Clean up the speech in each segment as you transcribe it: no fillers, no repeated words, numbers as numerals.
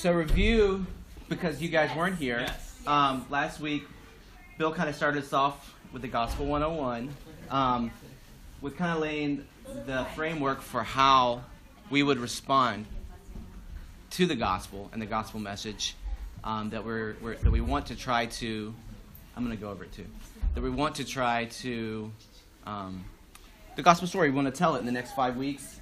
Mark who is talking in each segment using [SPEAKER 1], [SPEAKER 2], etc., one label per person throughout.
[SPEAKER 1] So review, because you guys weren't here.
[SPEAKER 2] Yes.
[SPEAKER 1] Last week, Bill kind of started us off with the Gospel 101, with kind of laying the framework for how we would respond to the gospel and the gospel message that we want to try to. I'm going to go over it too. That we want to try to the gospel story. We want to tell it in the next 5 weeks.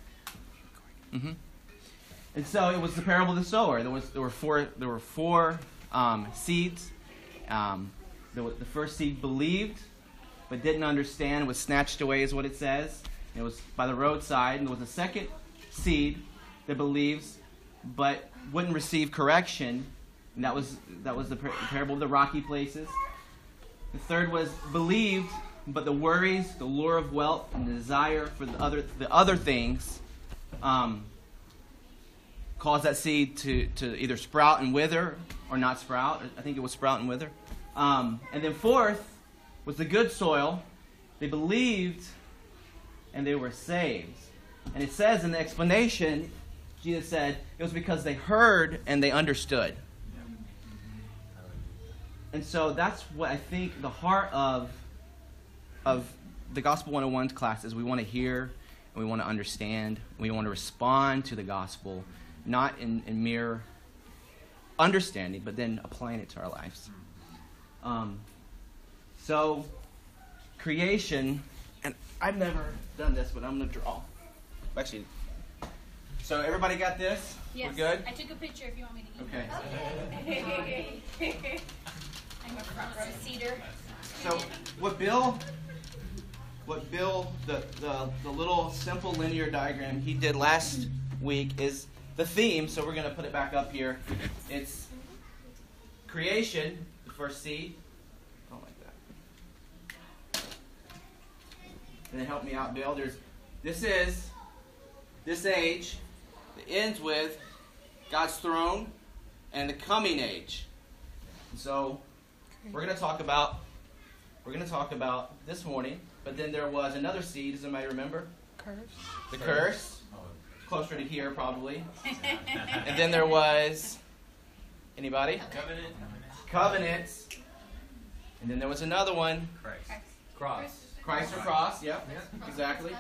[SPEAKER 1] And so it was the parable of the sower. There were four seeds. The first seed believed, but didn't understand, was snatched away, is what it says. It was by the roadside. And there was a second seed that believes, but wouldn't receive correction. And that was the parable of the rocky places. The third was believed, but the worries, the lure of wealth, and the desire for the other things caused that seed to either sprout and wither or not sprout. I think it was sprout and wither. And then fourth was the good soil. They believed and they were saved. And it says in the explanation, Jesus said, it was because they heard and they understood. And so that's what I think the heart of the Gospel 101 class is. We want to hear and we want to understand. And we want to respond to the gospel, not in mere understanding, but then applying it to our lives. So, creation, and I've never done this, but I'm going to draw. Actually, so everybody got this?
[SPEAKER 3] Yes.
[SPEAKER 1] We're good?
[SPEAKER 3] I took a picture if you want me to
[SPEAKER 1] Okay.
[SPEAKER 3] I'm a front row cedar.
[SPEAKER 1] So what Bill, the little simple linear diagram he did last week is the theme. So we're going to put it back up here. It's creation, the first seed. Oh, like that. And then help me out, Bill. This age that ends with God's throne and the coming age. So we're going to talk about this morning, but then there was another seed. Does anybody remember?
[SPEAKER 4] Curse.
[SPEAKER 1] The curse. Closer to here, probably. And then there was anybody? Covenants. And then there was another one. Christ or cross. Yep. Exactly.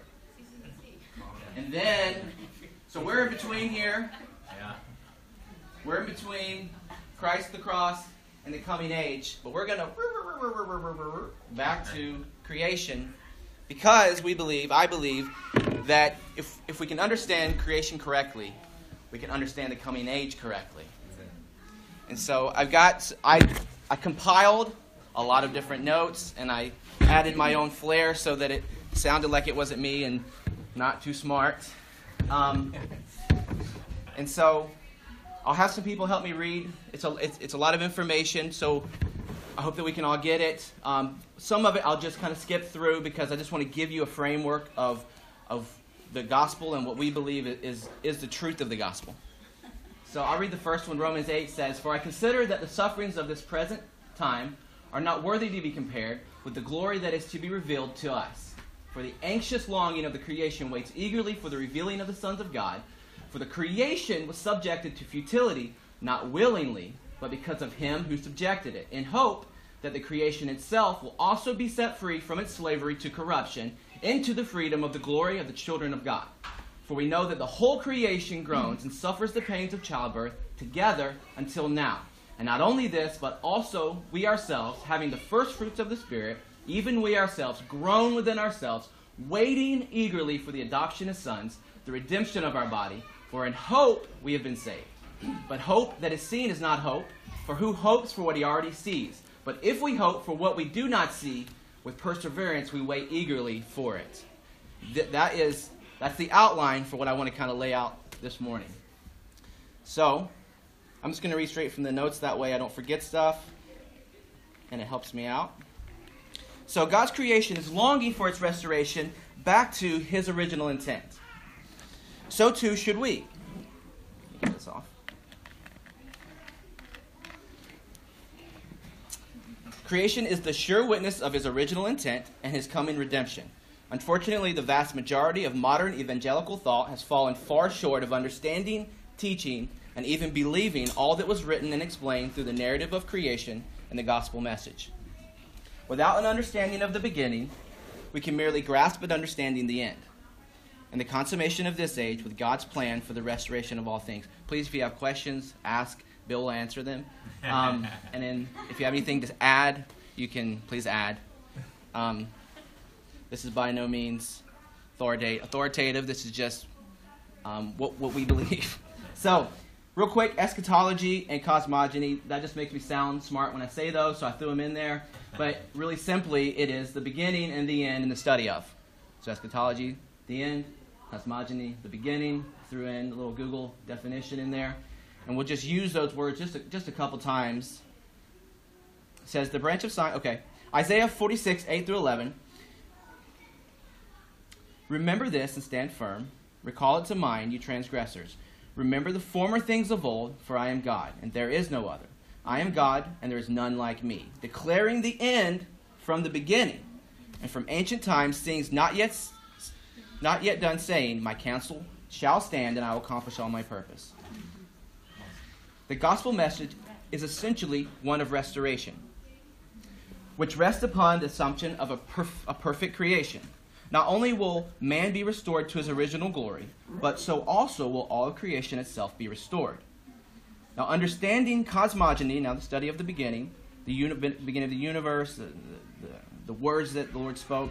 [SPEAKER 1] And then, so we're in between here. We're in between Christ, the cross, and the coming age. But we're going to back to creation because I believe, that if we can understand creation correctly, we can understand the coming age correctly. And so I compiled a lot of different notes, and I added my own flair so that it sounded like it wasn't me and not too smart. And so I'll have some people help me read. It's a lot of information, so I hope that we can all get it. Some of it I'll just kind of skip through because I just want to give you a framework of the gospel and what we believe is the truth of the gospel. So I'll read the first one. Romans 8 says, "For I consider that the sufferings of this present time are not worthy to be compared with the glory that is to be revealed to us. For the anxious longing of the creation waits eagerly for the revealing of the sons of God. For the creation was subjected to futility, not willingly, but because of him who subjected it, in hope that the creation itself will also be set free from its slavery to corruption into the freedom of the glory of the children of God. For we know that the whole creation groans and suffers the pains of childbirth together until now. And not only this, but also we ourselves, having the first fruits of the Spirit, even we ourselves groan within ourselves, waiting eagerly for the adoption as sons, the redemption of our body. For in hope we have been saved. But hope that is seen is not hope, for who hopes for what he already sees? But if we hope for what we do not see, with perseverance we wait eagerly for it." That's the outline for what I want to kind of lay out this morning. So I'm just going to read straight from the notes. That way I don't forget stuff, and it helps me out. So God's creation is longing for its restoration back to his original intent. So too should we. Get this off. Creation is the sure witness of his original intent and his coming redemption. Unfortunately, the vast majority of modern evangelical thought has fallen far short of understanding, teaching, and even believing all that was written and explained through the narrative of creation and the gospel message. Without an understanding of the beginning, we can merely grasp at understanding the end and the consummation of this age with God's plan for the restoration of all things. Please, if you have questions, ask. Bill will answer them. And then if you have anything to add, you can please add. This is by no means authoritative. This is just what we believe. So, real quick, eschatology and cosmogony. That just makes me sound smart when I say those, so I threw them in there. But really simply, it is the beginning and the end and the study of. So eschatology, the end. Cosmogony, the beginning. Threw in a little Google definition in there. And we'll just use those words just a couple times. It says the branch of science. Okay. Isaiah 46, 8 through 11. Remember this and stand firm. Recall it to mind, you transgressors. Remember the former things of old, for I am God, and there is no other. I am God, and there is none like me, declaring the end from the beginning, and from ancient times things not yet done, saying, my counsel shall stand, and I will accomplish all my purpose. The gospel message is essentially one of restoration, which rests upon the assumption of a perfect creation. Not only will man be restored to his original glory, but so also will all of creation itself be restored. Now, understanding cosmogony, now the study of the beginning, beginning of the universe, the words that the Lord spoke,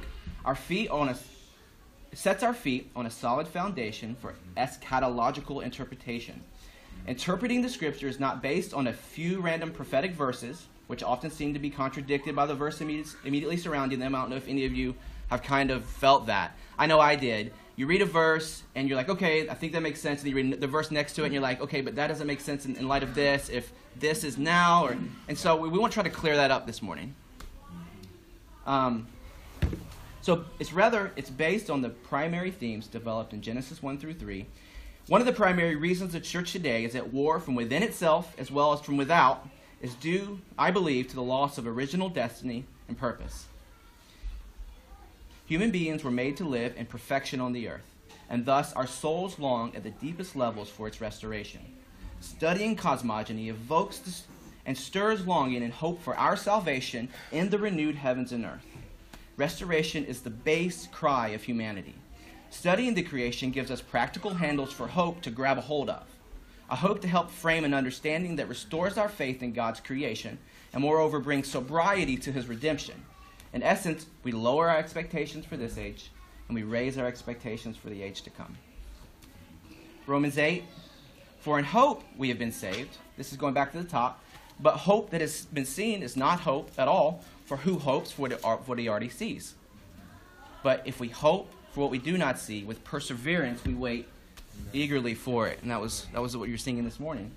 [SPEAKER 1] sets our feet on a solid foundation for eschatological interpretation. Interpreting the Scripture is not based on a few random prophetic verses, which often seem to be contradicted by the verse immediately surrounding them. I don't know if any of you have kind of felt that. I know I did. You read a verse, and you're like, okay, I think that makes sense. And you read the verse next to it, and you're like, okay, but that doesn't make sense in light of this, if this is now. And so we want to try to clear that up this morning. So it's based on the primary themes developed in Genesis 1 through 3. One of the primary reasons the church today is at war from within itself as well as from without is due, I believe, to the loss of original destiny and purpose. Human beings were made to live in perfection on the earth, and thus our souls long at the deepest levels for its restoration. Studying cosmogony evokes and stirs longing and hope for our salvation in the renewed heavens and earth. Restoration is the base cry of humanity. Studying the creation gives us practical handles for hope to grab a hold of. A hope to help frame an understanding that restores our faith in God's creation and moreover brings sobriety to his redemption. In essence, we lower our expectations for this age, and we raise our expectations for the age to come. Romans 8, for in hope we have been saved. This is going back to the top. But hope that has been seen is not hope at all, for who hopes for what he already sees? But if we hope for what we do not see, with perseverance we wait eagerly for it. And that was what you were singing this morning.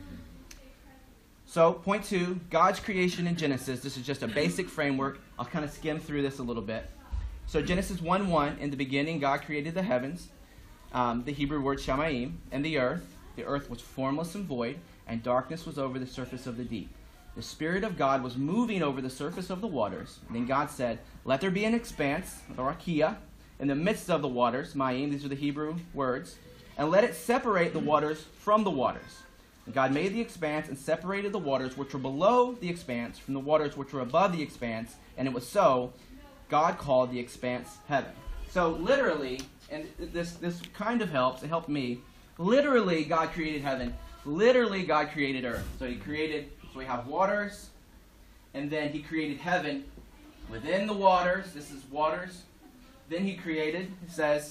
[SPEAKER 1] So, point 2, God's creation in Genesis. This is just a basic framework. I'll kind of skim through this a little bit. So, Genesis 1:1, in the beginning God created the heavens, the Hebrew word shamayim, and the earth. The earth was formless and void, and darkness was over the surface of the deep. The Spirit of God was moving over the surface of the waters. And then God said, let there be an expanse, or rakia, in the midst of the waters, mayim, these are the Hebrew words, and let it separate the waters from the waters. And God made the expanse and separated the waters which were below the expanse from the waters which were above the expanse, and it was so. God called the expanse heaven. So literally, and this kind of helps, it helped me, literally God created heaven, literally God created earth. So we have waters, and then he created heaven within the waters. This is waters. Then he created, it says,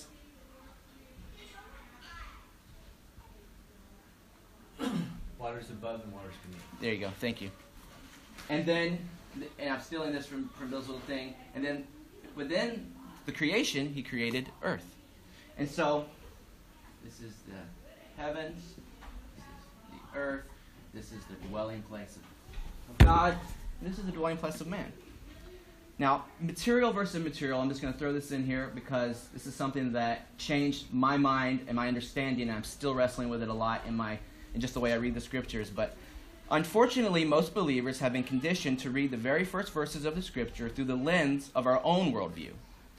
[SPEAKER 2] waters above and waters beneath.
[SPEAKER 1] There you go. Thank you. And I'm stealing this from Bill's little thing. And then within the creation, he created earth. And so this is the heavens, this is the earth, this is the dwelling place of God, and this is the dwelling place of man. Now, material versus immaterial, I'm just going to throw this in here because this is something that changed my mind and my understanding, and I'm still wrestling with it a lot in just the way I read the scriptures. But unfortunately, most believers have been conditioned to read the very first verses of the scripture through the lens of our own worldview,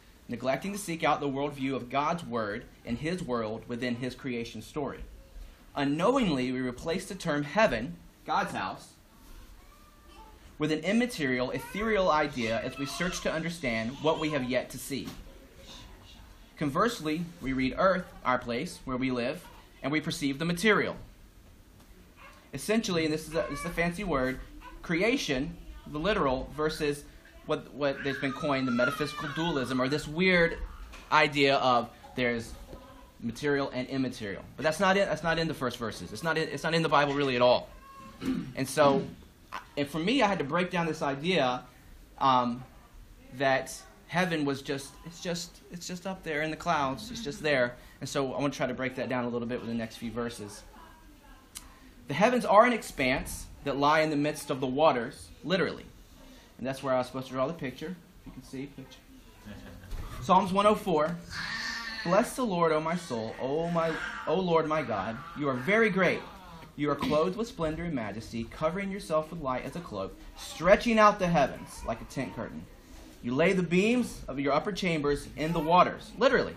[SPEAKER 1] neglecting to seek out the worldview of God's word and his world within his creation story. Unknowingly, we replace the term heaven, God's house, with an immaterial, ethereal idea as we search to understand what we have yet to see. Conversely, we read earth, our place, where we live, and we perceive the material. Essentially, and this is a fancy word, creation, the literal, versus what there's been coined the metaphysical dualism, or this weird idea of there's material and immaterial. But that's not in the first verses. It's not in the Bible really at all. And so, and for me, I had to break down this idea that heaven was it's just up there in the clouds. It's just there. And so I want to try to break that down a little bit with the next few verses. The heavens are an expanse that lie in the midst of the waters, literally. And that's where I was supposed to draw the picture. If you can see, picture. Psalms 104. Bless the Lord, O my soul, O Lord my God. You are very great. You are clothed with splendor and majesty, covering yourself with light as a cloak, stretching out the heavens like a tent curtain. You lay the beams of your upper chambers in the waters, literally.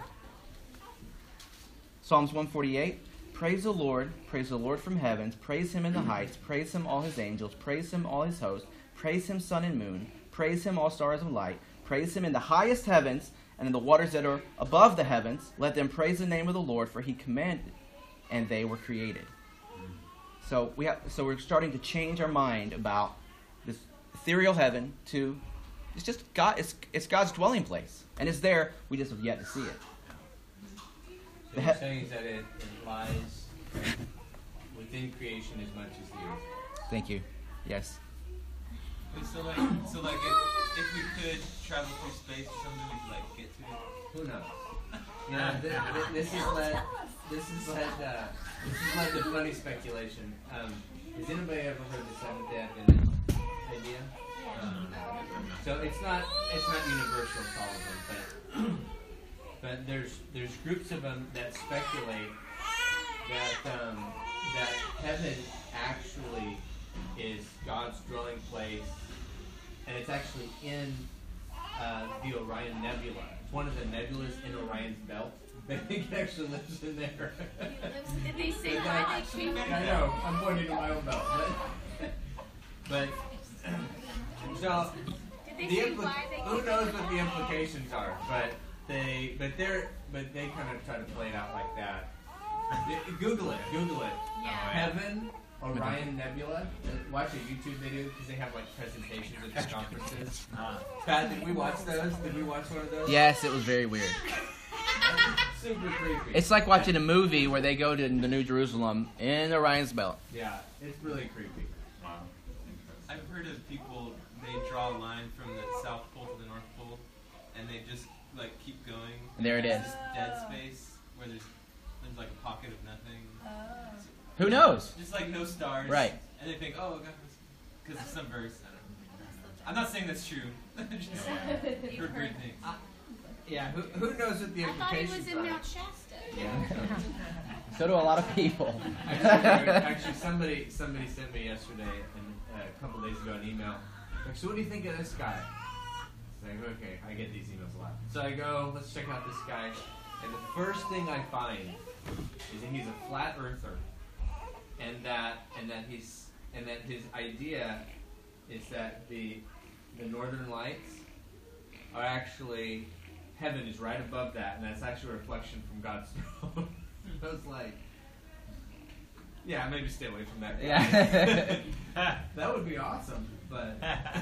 [SPEAKER 1] Psalms 148. Praise the Lord from heavens, praise him in the heights, praise him all his angels, praise him all his hosts, praise him sun and moon, praise him all stars of light, praise him in the highest heavens, and in the waters that are above the heavens. Let them praise the name of the Lord, for he commanded, and they were created. So we're starting to change our mind about this ethereal heaven to it's just God. It's God's dwelling place, and it's there. We just have yet to see it.
[SPEAKER 2] So you're saying is that it lies within creation as much as the earth.
[SPEAKER 1] Thank you. Yes.
[SPEAKER 4] So if we could travel through space or something, we could like get to it.
[SPEAKER 2] Who knows? This is like the funny speculation. Has anybody ever heard the Seventh Day Adventist idea? So it's not universal, probably, but there's groups of them that speculate that heaven actually is God's dwelling place, and it's actually in the Orion Nebula. It's one of the nebulas in Orion's belt. They think it actually lives in there.
[SPEAKER 3] Did they say that?
[SPEAKER 2] I know. I'm pointing to my own belt, but so who knows what the implications are? But they kind of try to play it out like that. Google it.
[SPEAKER 3] Yeah.
[SPEAKER 2] Heaven, Orion Nebula. Watch a YouTube video because they have like presentations at the conferences. Pat, did we watch those? Did we watch one of those?
[SPEAKER 1] Yes, it was very weird.
[SPEAKER 2] Super creepy.
[SPEAKER 1] It's like watching a movie where they go to the New Jerusalem in Orion's belt.
[SPEAKER 2] Yeah, it's really creepy.
[SPEAKER 4] Wow. I've heard of people, they draw a line from the South Pole to the North Pole, and they just like keep going.
[SPEAKER 1] And there it
[SPEAKER 4] There's
[SPEAKER 1] is.
[SPEAKER 4] this dead space where there's like a pocket of nothing.
[SPEAKER 1] Who knows?
[SPEAKER 4] Just like no stars.
[SPEAKER 1] Right.
[SPEAKER 4] And they think, oh, because of some verse. I don't know. I'm not saying that's true. Just heard weird things.
[SPEAKER 2] Yeah, who knows what the
[SPEAKER 3] I thought he
[SPEAKER 2] implications
[SPEAKER 3] was in
[SPEAKER 2] are?
[SPEAKER 3] Mount Shasta.
[SPEAKER 2] Yeah.
[SPEAKER 1] So do a lot of people.
[SPEAKER 2] Actually, somebody sent me yesterday and a couple days ago an email. Like, so what do you think of this guy? It's like, okay, I get these emails a lot. So I go, let's check out this guy, and the first thing I find is that he's a flat earther, and that his idea is that the northern lights are actually heaven is right above that, and that's actually a reflection from God's throne. I was like, yeah, maybe stay away from that.
[SPEAKER 1] Yeah.
[SPEAKER 2] That would be awesome, but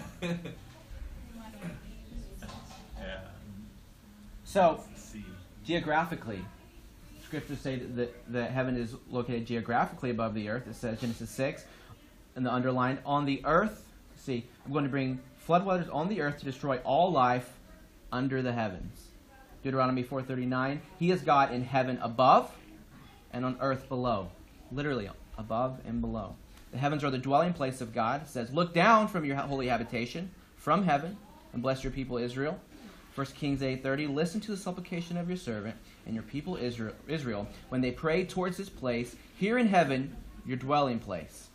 [SPEAKER 4] Yeah.
[SPEAKER 1] So,
[SPEAKER 4] See.
[SPEAKER 1] geographically, scriptures say that heaven is located geographically above the earth. It says Genesis 6, and the underlined, on the earth, see, I'm going to bring floodwaters on the earth to destroy all life under the heavens. Deuteronomy 4:39, he is God in heaven above and on earth below. Literally, above and below. The heavens are the dwelling place of God. It says, look down from your holy habitation, from heaven, and bless your people Israel. 1 Kings 8:30, listen to the supplication of your servant and your people Israel when they pray towards this place, here in heaven, your dwelling place.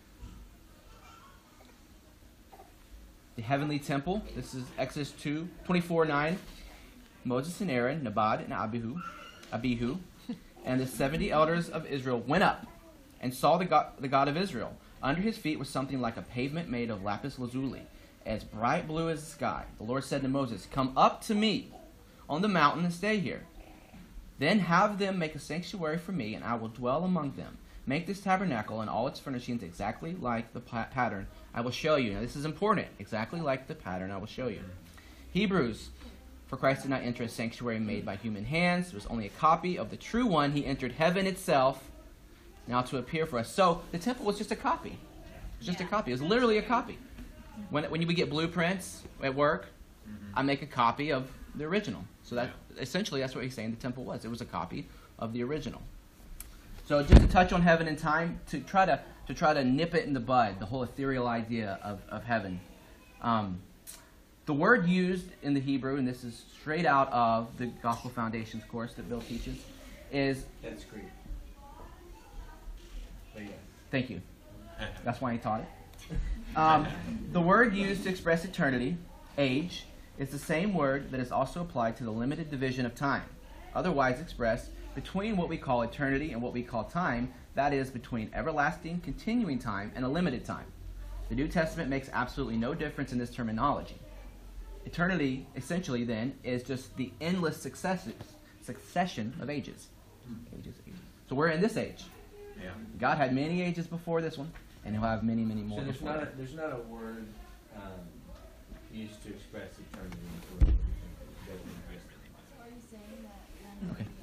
[SPEAKER 1] The heavenly temple, this is Exodus 2:24-9. Moses and Aaron, Nabad and Abihu, and the 70 elders of Israel went up and saw the God of Israel. Under his feet was something like a pavement made of lapis lazuli, as bright blue as the sky. The Lord said to Moses, "Come up to me on the mountain and stay here. Then have them make a sanctuary for me, and I will dwell among them. Make this tabernacle and all its furnishings exactly like the pattern I will show you." Now this is important. Exactly like the pattern I will show you. Hebrews, for Christ did not enter a sanctuary made by human hands. It was only a copy of the true one. He entered heaven itself, now to appear for us. So the temple was just a copy. It was just a copy. It was literally a copy. When we get blueprints at work, I make a copy of the original. So that essentially that's what he's saying the temple was. It was a copy of the original. So just to touch on heaven and time, to try to nip it in the bud, the whole ethereal idea of heaven. The word used in the Hebrew, and this is straight out of the Gospel Foundations course that Bill teaches, is...
[SPEAKER 2] That's Greek. But yeah.
[SPEAKER 1] Thank you. That's why he taught it. The word used to express eternity, age, is the same word that is also applied to the limited division of time, otherwise expressed between what we call eternity and what we call time, that is, between everlasting, continuing time and a limited time. The New Testament makes absolutely no difference in this terminology. Eternity, essentially, then, is just the endless succession of ages. So we're in this age.
[SPEAKER 2] Yeah.
[SPEAKER 1] God had many ages before this one, and he'll have many, many more
[SPEAKER 2] So
[SPEAKER 1] before that.
[SPEAKER 2] there's not a word used to express eternity in the word that exists.
[SPEAKER 3] Are you saying that
[SPEAKER 1] Okay.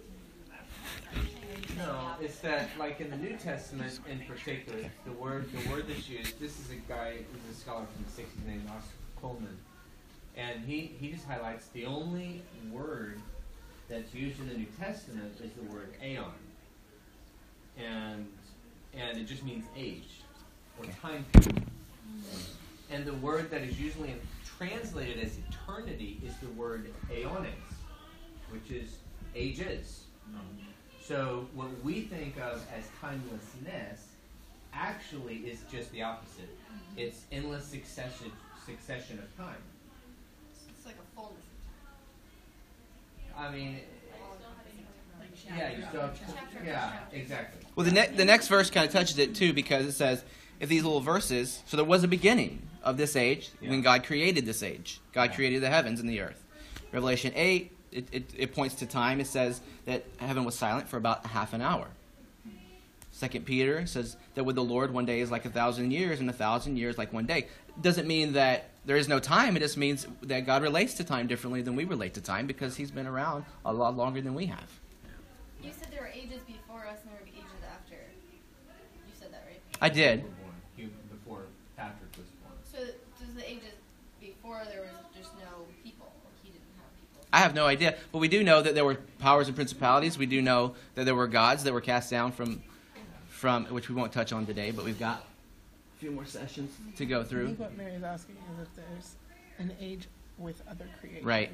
[SPEAKER 2] No, it's that like in the New Testament in particular, the word that's used. This is a guy who's a scholar from the '60s named Oscar Coleman, and he just highlights the only word that's used in the New Testament is the word aeon, and it just means age or time period. And the word that is usually translated as eternity is the word aeones, which is ages. So what we think of as timelessness actually is just the opposite. It's endless succession of time.
[SPEAKER 3] it's like a fullness
[SPEAKER 2] I mean,
[SPEAKER 3] of time?
[SPEAKER 2] yeah, you still have yeah, exactly.
[SPEAKER 1] Well, the next verse kind of touches it too, because it says, if these little verses, so there was a beginning of this age when God created this age. God created the heavens and the earth. Revelation 8, it points to time. It says that heaven was silent for about half an hour. 2 Peter says that with the Lord 1 day is like 1,000 years, and 1,000 years like 1 day. It doesn't mean that there is no time. It just means that God relates to time differently than we relate to time, because he's been around a lot longer than we have.
[SPEAKER 3] You said there were ages before us and there were ages after. You said that, right?
[SPEAKER 1] I did.
[SPEAKER 2] Before Patrick was born.
[SPEAKER 3] So does the ages before there was just no people, or he didn't have people?
[SPEAKER 1] I have no idea, but we do know that there were powers and principalities. We do know that there were gods that were cast down from which we won't touch on today, but we've got a few more sessions to go
[SPEAKER 5] I
[SPEAKER 1] through.
[SPEAKER 5] think what Mary's asking is if there's an age with other creation.
[SPEAKER 1] Right.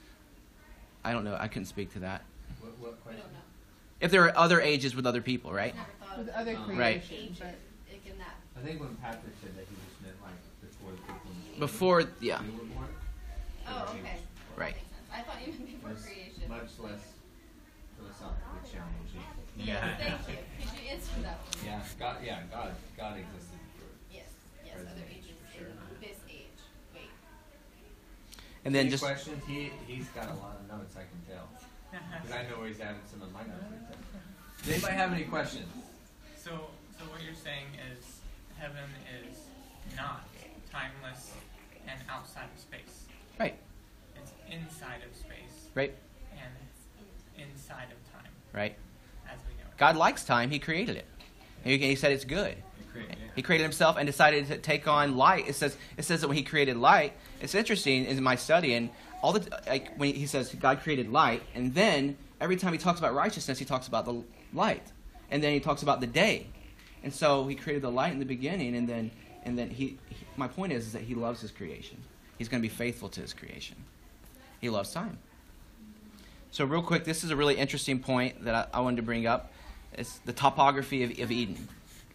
[SPEAKER 1] I don't know. I couldn't speak to that.
[SPEAKER 2] What
[SPEAKER 3] We
[SPEAKER 2] question?
[SPEAKER 3] don't know.
[SPEAKER 1] If there are other ages with other people, right?
[SPEAKER 3] Never thought
[SPEAKER 5] With
[SPEAKER 3] of
[SPEAKER 5] other
[SPEAKER 2] Right.
[SPEAKER 1] Right.
[SPEAKER 5] creation,
[SPEAKER 3] ages,
[SPEAKER 5] but
[SPEAKER 3] like in that.
[SPEAKER 2] I think when Patrick said that, he just meant like before the people in the
[SPEAKER 1] Before, yeah,
[SPEAKER 2] we were born.
[SPEAKER 3] Oh, okay.
[SPEAKER 1] right.
[SPEAKER 3] Makes sense. I thought you meant before
[SPEAKER 2] That's
[SPEAKER 3] creation.
[SPEAKER 2] much less philosophically challenging.
[SPEAKER 3] Yes, thank you. Could you answer that one?
[SPEAKER 2] Yeah, God existed before.
[SPEAKER 3] Yes, other ages
[SPEAKER 2] For sure.
[SPEAKER 3] in this age. Wait.
[SPEAKER 1] And then
[SPEAKER 2] Any
[SPEAKER 1] just
[SPEAKER 2] questions? He's got a lot of notes, I can tell. Because I know where he's added some of my notes. Does anybody have any questions?
[SPEAKER 6] So what you're saying is heaven is not timeless and outside of space.
[SPEAKER 1] right,
[SPEAKER 6] It's inside of space
[SPEAKER 1] right,
[SPEAKER 6] and inside of time,
[SPEAKER 1] right.
[SPEAKER 6] as we know it.
[SPEAKER 1] God likes time. He created it. He said it's good. He created himself and decided to take on light. It says that when he created light, it's interesting in my study, and all when he says God created light, and then every time he talks about righteousness, he talks about the light, and then he talks about the day, and so he created the light in the beginning, and then he my point is that he loves his creation. He's going to be faithful to his creation. He loves time. So real quick, this is a really interesting point that I wanted to bring up. It's the topography of Eden.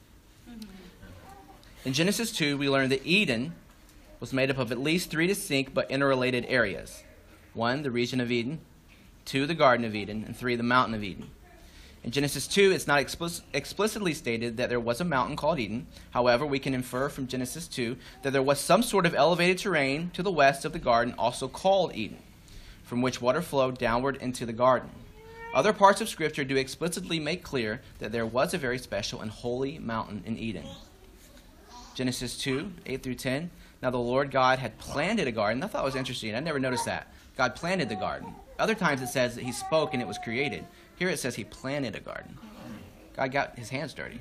[SPEAKER 1] In Genesis 2, we learn that Eden was made up of at least 3 distinct but interrelated areas. 1, the region of Eden. 2, the Garden of Eden. And 3, the Mountain of Eden. In Genesis 2, it's not explicitly stated that there was a mountain called Eden. However, we can infer from Genesis 2 that there was some sort of elevated terrain to the west of the garden, also called Eden, from which water flowed downward into the garden. Other parts of Scripture do explicitly make clear that there was a very special and holy mountain in Eden. Genesis 2, 8 through 10. Now the Lord God had planted a garden. I thought it was interesting. I never noticed that. God planted the garden. Other times it says that he spoke and it was created. Here it says he planted a garden. God got his hands dirty.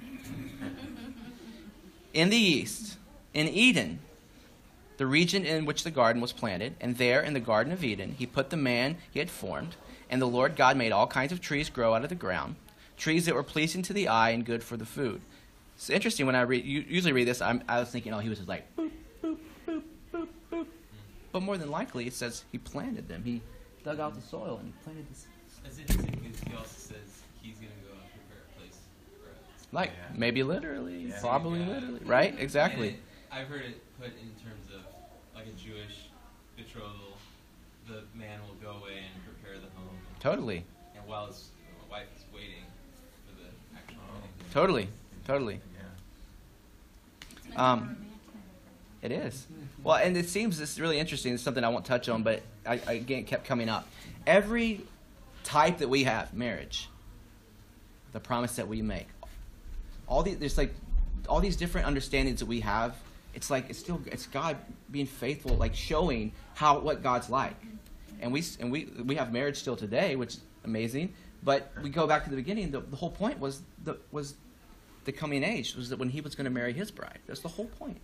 [SPEAKER 1] In the east, in Eden, the region in which the garden was planted, and there in the Garden of Eden, he put the man he had formed, and the Lord God made all kinds of trees grow out of the ground, trees that were pleasing to the eye and good for the food. It's interesting when I usually read this, I was thinking, he was just like, boop, boop, boop, boop, boop. But more than likely, it says he planted them. He dug out the soil and he planted this.
[SPEAKER 4] That's interesting because he also says he's going to go and prepare a place for us.
[SPEAKER 1] Like,
[SPEAKER 2] Yeah.
[SPEAKER 1] maybe literally,
[SPEAKER 2] Yeah.
[SPEAKER 1] probably
[SPEAKER 4] Yeah.
[SPEAKER 1] literally, right? Exactly.
[SPEAKER 4] And I've heard it put in terms of like a Jewish betrothal. The man will go away and prepare the home.
[SPEAKER 1] Totally,
[SPEAKER 4] And while his wife is waiting for the actual wedding.
[SPEAKER 1] totally, totally. It is. Well, and it seems this is really interesting. It's something I won't touch on, but again, it kept coming up. Every type that we have, marriage, the promise that we make, there's like all these different understandings that we have. It's like it's God being faithful, like showing what God's like. And we have marriage still today, which is amazing. But we go back to the beginning. The whole point was the coming age, was that when he was going to marry his bride. That's the whole point.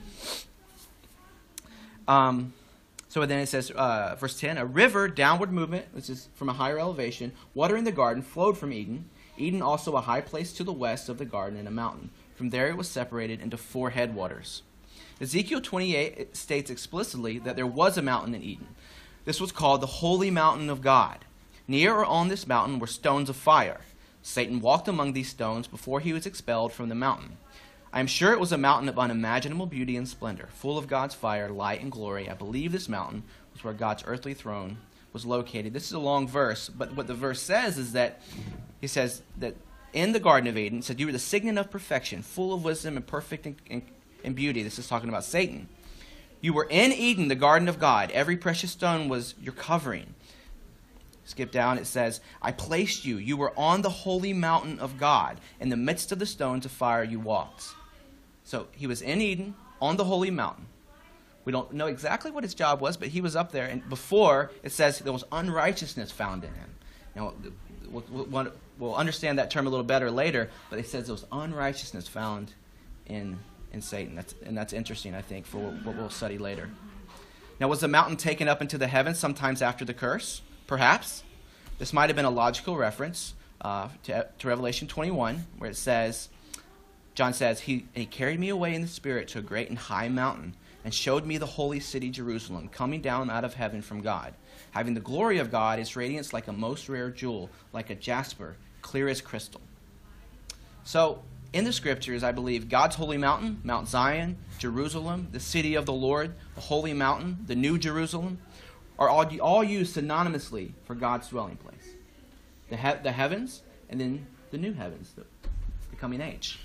[SPEAKER 1] So then it says, verse 10, a river, downward movement, which is from a higher elevation, water in the garden, flowed from Eden. Eden also a high place to the west of the garden and a mountain. From there it was separated into 4 headwaters. Ezekiel 28 states explicitly that there was a mountain in Eden. This was called the Holy Mountain of God. Near or on this mountain were stones of fire. Satan walked among these stones before he was expelled from the mountain. I am sure it was a mountain of unimaginable beauty and splendor, full of God's fire, light, and glory. I believe this mountain was where God's earthly throne was located. This is a long verse, but what the verse says is that he says that in the Garden of Eden, it said, you were the signet of perfection, full of wisdom and perfect in beauty. This is talking about Satan. You were in Eden, the garden of God. Every precious stone was your covering. Skip down, it says, I placed you. You were on the holy mountain of God. In the midst of the stones of fire you walked. So he was in Eden, on the holy mountain. We don't know exactly what his job was, but he was up there. And before, it says there was unrighteousness found in him. Now, we'll understand that term a little better later, but it says there was unrighteousness found in Satan. That's interesting, I think, for what we'll study later. Now, was the mountain taken up into the heavens sometimes after the curse? Perhaps. This might have been a logical reference to Revelation 21, where it says, John says, he carried me away in the Spirit to a great and high mountain and showed me the holy city Jerusalem, coming down out of heaven from God, having the glory of God, its radiance like a most rare jewel, like a jasper, clear as crystal. So, in the Scriptures, I believe God's holy mountain, Mount Zion, Jerusalem, the city of the Lord, the holy mountain, the New Jerusalem, are all used synonymously for God's dwelling place. The heavens, and then the new heavens, the coming age.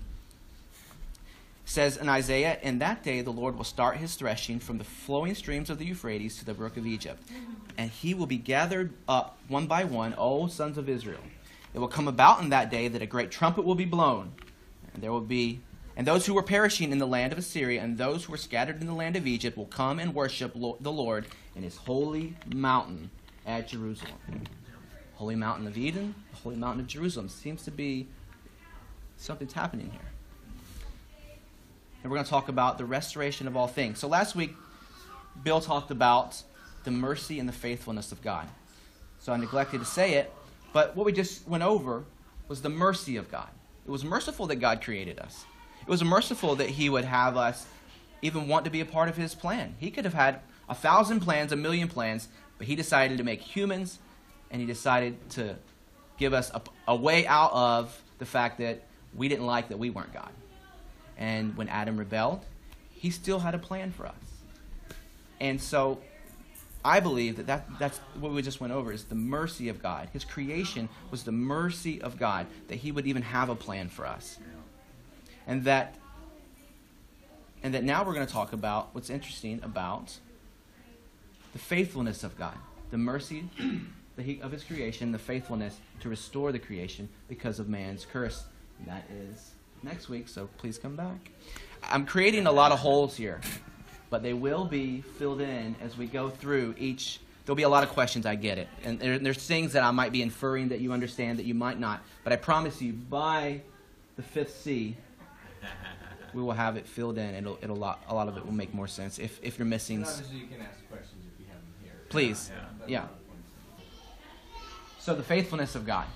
[SPEAKER 1] It says in Isaiah, in that day the Lord will start his threshing from the flowing streams of the Euphrates to the brook of Egypt. And he will be gathered up one by one, O sons of Israel. It will come about in that day that a great trumpet will be blown. And those who were perishing in the land of Assyria and those who were scattered in the land of Egypt will come and worship the Lord in his holy mountain at Jerusalem. Holy mountain of Eden, the holy mountain of Jerusalem. Seems to be something's happening here. And we're going to talk about the restoration of all things. So last week, Bill talked about the mercy and the faithfulness of God. So I neglected to say it, but what we just went over was the mercy of God. It was merciful that God created us. It was merciful that he would have us even want to be a part of his plan. He could have had 1,000 plans, 1,000,000 plans, but he decided to make humans, and he decided to give us a way out of the fact that we didn't like that we weren't God. And when Adam rebelled, he still had a plan for us. And so I believe that's what we just went over, is the mercy of God. His creation was the mercy of God, that he would even have a plan for us. And that now we're going to talk about what's interesting about the faithfulness of God, the mercy of his creation, the faithfulness to restore the creation because of man's curse. And that is next week, so please come back. I'm creating a lot of holes here, but they will be filled in as we go through each. There'll be a lot of questions, I get it. And there's things that I might be inferring that you understand that you might not. But I promise you, by the 5th C, we will have it filled in. A lot of it will make more sense if you're missing.
[SPEAKER 2] And obviously you can ask questions if you have them here.
[SPEAKER 1] Please. Yeah. So the faithfulness of God,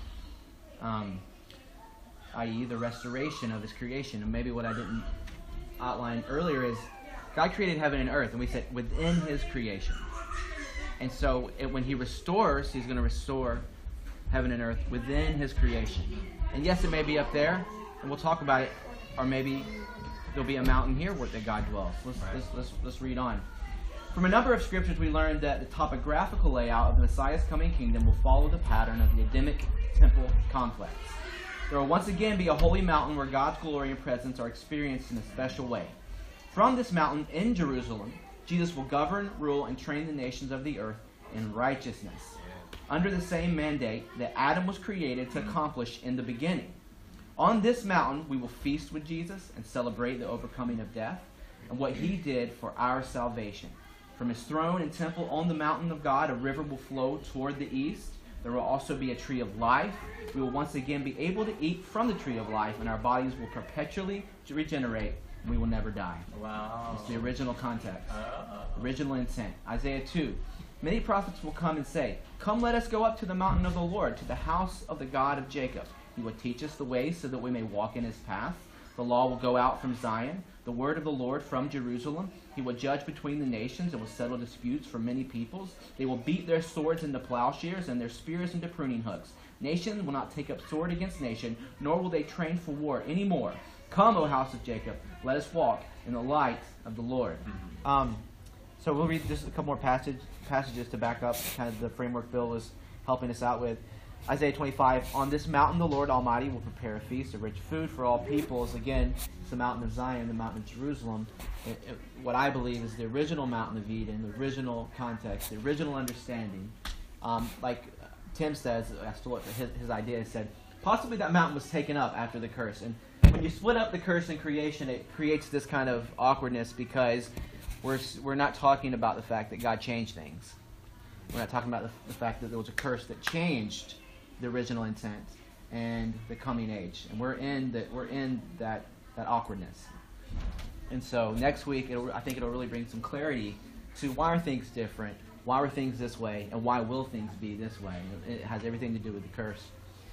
[SPEAKER 1] i.e. the restoration of his creation. And maybe what I didn't outline earlier is God created heaven and earth, and we said within his creation. And so when he restores, he's going to restore heaven and earth within his creation. And yes, it may be up there, and we'll talk about it, or maybe there'll be a mountain here where that God dwells. Let's read on. From a number of scriptures, we learned that the topographical layout of the Messiah's coming kingdom will follow the pattern of the Adamic temple complex. There will once again be a holy mountain where God's glory and presence are experienced in a special way. From this mountain in Jerusalem, Jesus will govern, rule, and train the nations of the earth in righteousness, under the same mandate that Adam was created to accomplish in the beginning. On this mountain, we will feast with Jesus and celebrate the overcoming of death and what he did for our salvation. From his throne and temple on the mountain of God, a river will flow toward the east. There will also be a tree of life. We will once again be able to eat from the tree of life, and our bodies will perpetually regenerate, and we will never die.
[SPEAKER 6] Wow.
[SPEAKER 1] It's the original context, original intent. Isaiah 2. Many prophets will come and say, "Come, let us go up to the mountain of the Lord, to the house of the God of Jacob. He will teach us the way so that we may walk in his path. The law will go out from Zion, the word of the Lord from Jerusalem. He will judge between the nations and will settle disputes for many peoples. They will beat their swords into plowshares and their spears into pruning hooks. Nation will not take up sword against nation, nor will they train for war any more. Come, O house of Jacob, let us walk in the light of the Lord." So we'll read just a couple more passages to back up kind of the framework Bill was helping us out with. Isaiah 25, "On this mountain the Lord Almighty will prepare a feast of rich food for all peoples." Again, it's the mountain of Zion, the mountain of Jerusalem. What I believe is the original mountain of Eden, the original context, the original understanding. Like Tim says, I stole it for his idea, he said, possibly that mountain was taken up after the curse. And when you split up the curse in creation, it creates this kind of awkwardness because we're not talking about the fact that God changed things. We're not talking about the fact that there was a curse that changed the original intent and the coming age, and we're in that awkwardness. And so next week, I think it'll really bring some clarity to why are things different, why are things this way, and why will things be this way. It has everything to do with the curse.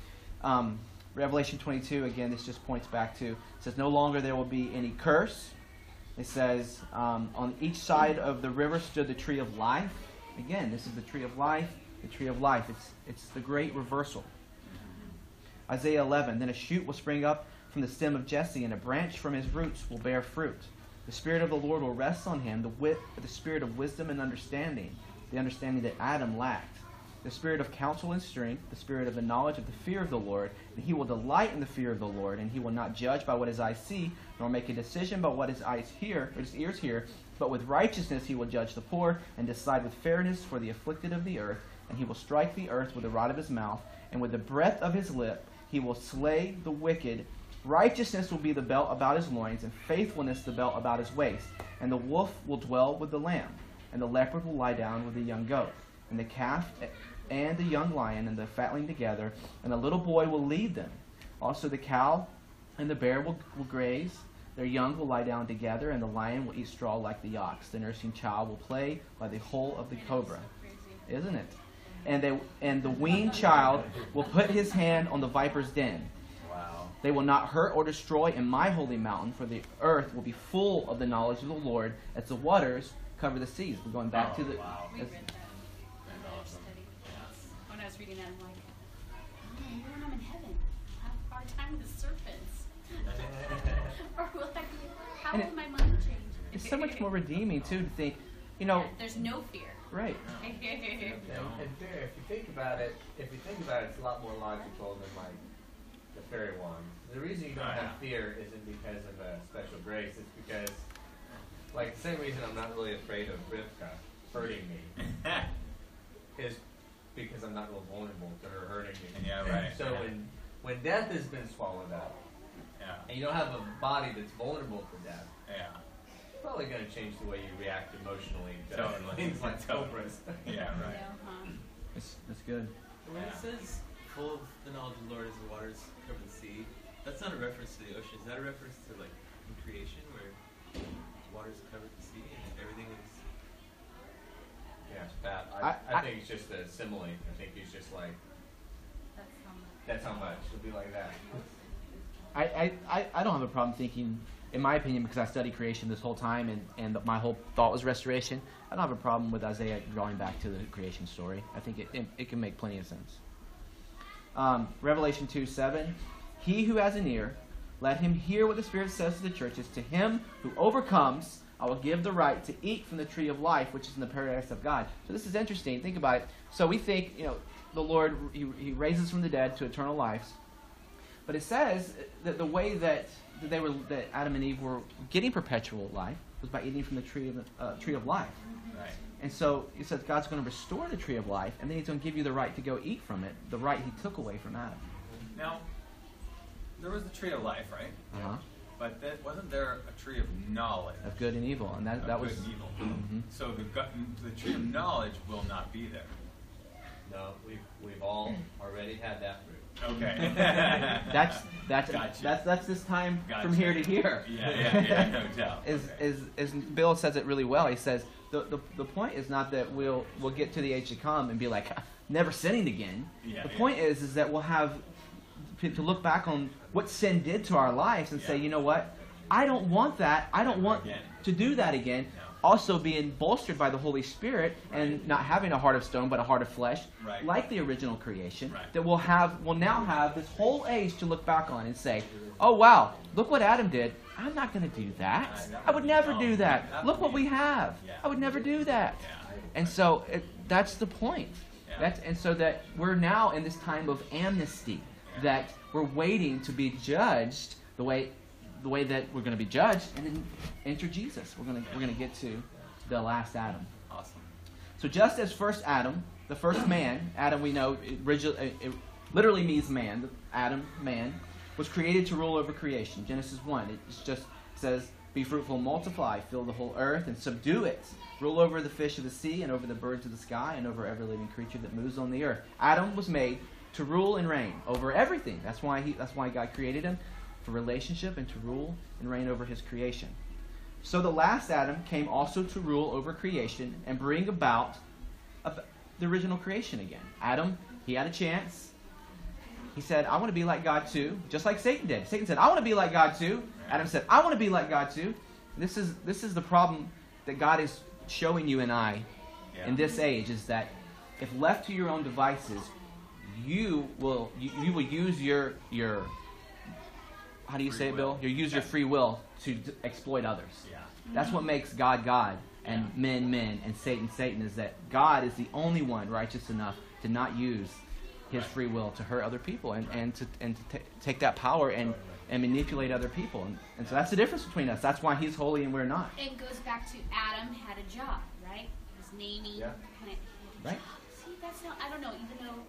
[SPEAKER 1] Revelation 22, again, this just points back to, it says, "No longer there will be any curse." It says, "On each side of the river stood the tree of life." Again, this is the tree of life. The tree of life. It's the great reversal. Isaiah 11, "Then a shoot will spring up from the stem of Jesse, and a branch from his roots will bear fruit. The Spirit of the Lord will rest on him, the spirit of wisdom and understanding, the understanding that Adam lacked, the spirit of counsel and strength, the spirit of the knowledge of the fear of the Lord. And he will delight in the fear of the Lord, and he will not judge by what his eyes see, nor make a decision by what his eyes hear, or his ears hear. But with righteousness he will judge the poor, and decide with fairness for the afflicted of the earth. And he will strike the earth with the rod of his mouth, and with the breath of his lip he will slay the wicked. Righteousness will be the belt about his loins, and faithfulness the belt about his waist. And the wolf will dwell with the lamb, and the leopard will lie down with the young goat, and the calf and the young lion and the fatling together, and the little boy will lead them. Also the cow and the bear will graze. Their young will lie down together, and the lion will eat straw like the ox. The nursing child will play by the hole of the cobra." Isn't it? And the weaned child will put his hand on the viper's den.
[SPEAKER 2] Wow.
[SPEAKER 1] "They will not hurt or destroy in my holy mountain, for the earth will be full of the knowledge of the Lord as the waters cover the seas." We're going back to the...
[SPEAKER 7] Wow. We read that in our study. When I was reading that, I'm like, oh, maybe when I'm in heaven, I'll have a hard time with serpents. Or will I be, how
[SPEAKER 1] And
[SPEAKER 7] will my mind change?
[SPEAKER 1] It's so much more redeeming, too, to think,
[SPEAKER 7] Yeah, there's no fear.
[SPEAKER 1] great.
[SPEAKER 2] And fair, if you think about it, it's a lot more logical than like the fairy wand. The reason you don't have fear isn't because of a special grace. It's because, like, the same reason I'm not really afraid of Rivka hurting me is because I'm not real vulnerable to her hurting me.
[SPEAKER 8] Yeah, right.
[SPEAKER 2] So when death has been swallowed up, and you don't have a body that's vulnerable to death, it's probably going to change the way you react emotionally to things like cobras.
[SPEAKER 8] Yeah, right.
[SPEAKER 1] That's good.
[SPEAKER 4] When it says full of the knowledge of the Lord as the waters cover the sea, that's not a reference to the ocean. Is that a reference to like in creation where waters covered the sea and everything is?
[SPEAKER 2] Yeah, that. I think it's just a simile. I think he's just like, that's how much. It'll be like that.
[SPEAKER 1] I don't have a problem thinking, in my opinion, because I studied creation this whole time and my whole thought was restoration, I don't have a problem with Isaiah drawing back to the creation story. I think it can make plenty of sense. Revelation 2:7, he who has an ear, let him hear what the Spirit says to the churches. To him who overcomes, I will give the right to eat from the tree of life, which is in the paradise of God. So this is interesting. Think about it. So we think, the Lord, he raises from the dead to eternal life. But it says that the way that Adam and Eve were getting perpetual life was by eating from the tree of life.
[SPEAKER 8] Right.
[SPEAKER 1] And so it says God's going to restore the tree of life, and then He's going to give you the right to go eat from it, the right He took away from Adam.
[SPEAKER 8] Now, there was the tree of life, right?
[SPEAKER 1] Uh-huh.
[SPEAKER 8] But wasn't there a tree of knowledge?
[SPEAKER 1] Of good and evil, and that was
[SPEAKER 8] good and evil.
[SPEAKER 1] Mm-hmm.
[SPEAKER 8] So the tree of knowledge will not be there.
[SPEAKER 2] No, we've all already had that fruit.
[SPEAKER 8] Okay.
[SPEAKER 1] that's this time
[SPEAKER 8] Gotcha.
[SPEAKER 1] from here to here.
[SPEAKER 8] Yeah, no doubt.
[SPEAKER 1] As Bill says it really well. He says the point is not that we'll get to the age to come and be like never sinning again. The point is that we'll have to look back on what sin did to our lives and say, you know what, I don't want that. I don't want to do that again.
[SPEAKER 8] No.
[SPEAKER 1] Also being bolstered by the Holy Spirit and not having a heart of stone but a heart of flesh, like the original creation, that we'll now have this whole age to look back on and say, oh wow, look what Adam did. I'm not going to do that. I would never do that. Look what we have. I would never do that. And so that's the point. And so that we're now in this time of amnesty, that we're waiting to be judged the way that we're going to be judged, and then enter Jesus. We're going to get to the last Adam.
[SPEAKER 8] Awesome.
[SPEAKER 1] So just as first Adam, the first man, Adam we know it literally means man. Adam, man, was created to rule over creation. Genesis 1. It just says, "Be fruitful, and multiply, fill the whole earth, and subdue it. Rule over the fish of the sea, and over the birds of the sky, and over every living creature that moves on the earth." Adam was made to rule and reign over everything. That's why God created him, for relationship and to rule and reign over His creation. So the last Adam came also to rule over creation and bring about the original creation again. Adam, he had a chance. He said, I want to be like God too, just like Satan did. Satan said, I want to be like God too. Adam said, I want to be like God too. This is the problem that God is showing you and I in this age, is that if left to your own devices, you will use your how do you say it, Bill? You use your free will to exploit others.
[SPEAKER 8] Yeah.
[SPEAKER 1] That's what makes God God and men and Satan Satan, is that God is the only one righteous enough to not use His free will to hurt other people and to take that power and manipulate other people. And so that's the difference between us. That's why He's holy and we're not.
[SPEAKER 7] It goes back to Adam had a job, right? His naming.
[SPEAKER 2] Yeah.
[SPEAKER 1] Right.
[SPEAKER 7] See, that's not, I don't know, even though,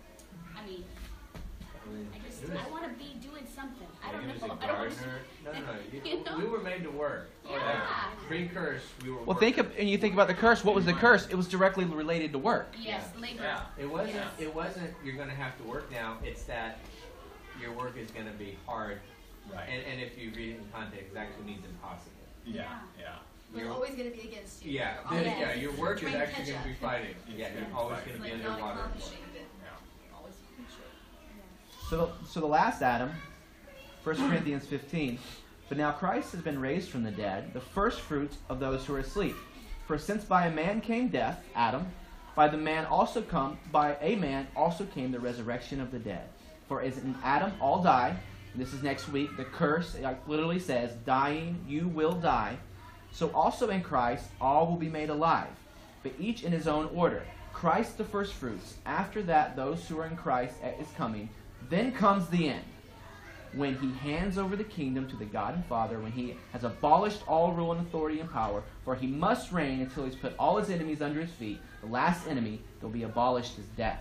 [SPEAKER 7] I want to be doing something. I don't know.
[SPEAKER 2] He was a
[SPEAKER 7] I don't
[SPEAKER 2] gardener. No.
[SPEAKER 7] You know?
[SPEAKER 2] We were made to work.
[SPEAKER 7] Yeah.
[SPEAKER 2] Pre-curse, we were.
[SPEAKER 1] Well, you think about the curse. What was the curse? It was directly related to work.
[SPEAKER 7] Yes, labor.
[SPEAKER 8] Yeah.
[SPEAKER 2] It wasn't. You're going to have to work now. It's that your work is going to be hard.
[SPEAKER 8] Right.
[SPEAKER 2] And if you read it in context, it actually means impossible.
[SPEAKER 8] Yeah.
[SPEAKER 3] We're always going to be against you.
[SPEAKER 2] Yeah.
[SPEAKER 3] You're always
[SPEAKER 2] Yeah. Your work is
[SPEAKER 3] trying to
[SPEAKER 2] actually
[SPEAKER 3] catch
[SPEAKER 2] going to be
[SPEAKER 3] up.
[SPEAKER 2] fighting. Yeah. You're always going to be
[SPEAKER 3] Like not
[SPEAKER 2] underwater.
[SPEAKER 3] accomplishing, but always future.
[SPEAKER 1] So the last Adam, 1 Corinthians 15. But now Christ has been raised from the dead, the first fruits of those who are asleep. For since by a man came death, Adam, by a man also came the resurrection of the dead. For as in Adam all die, and this is next week, the curse literally says, dying, you will die. So also in Christ all will be made alive. but each in his own order. Christ the first fruits. After that, those who are in Christ at his coming. Then comes the end, when he hands over the kingdom to the God and Father, when he has abolished all rule and authority and power, for he must reign until he's put all his enemies under his feet. The last enemy that will be abolished is death.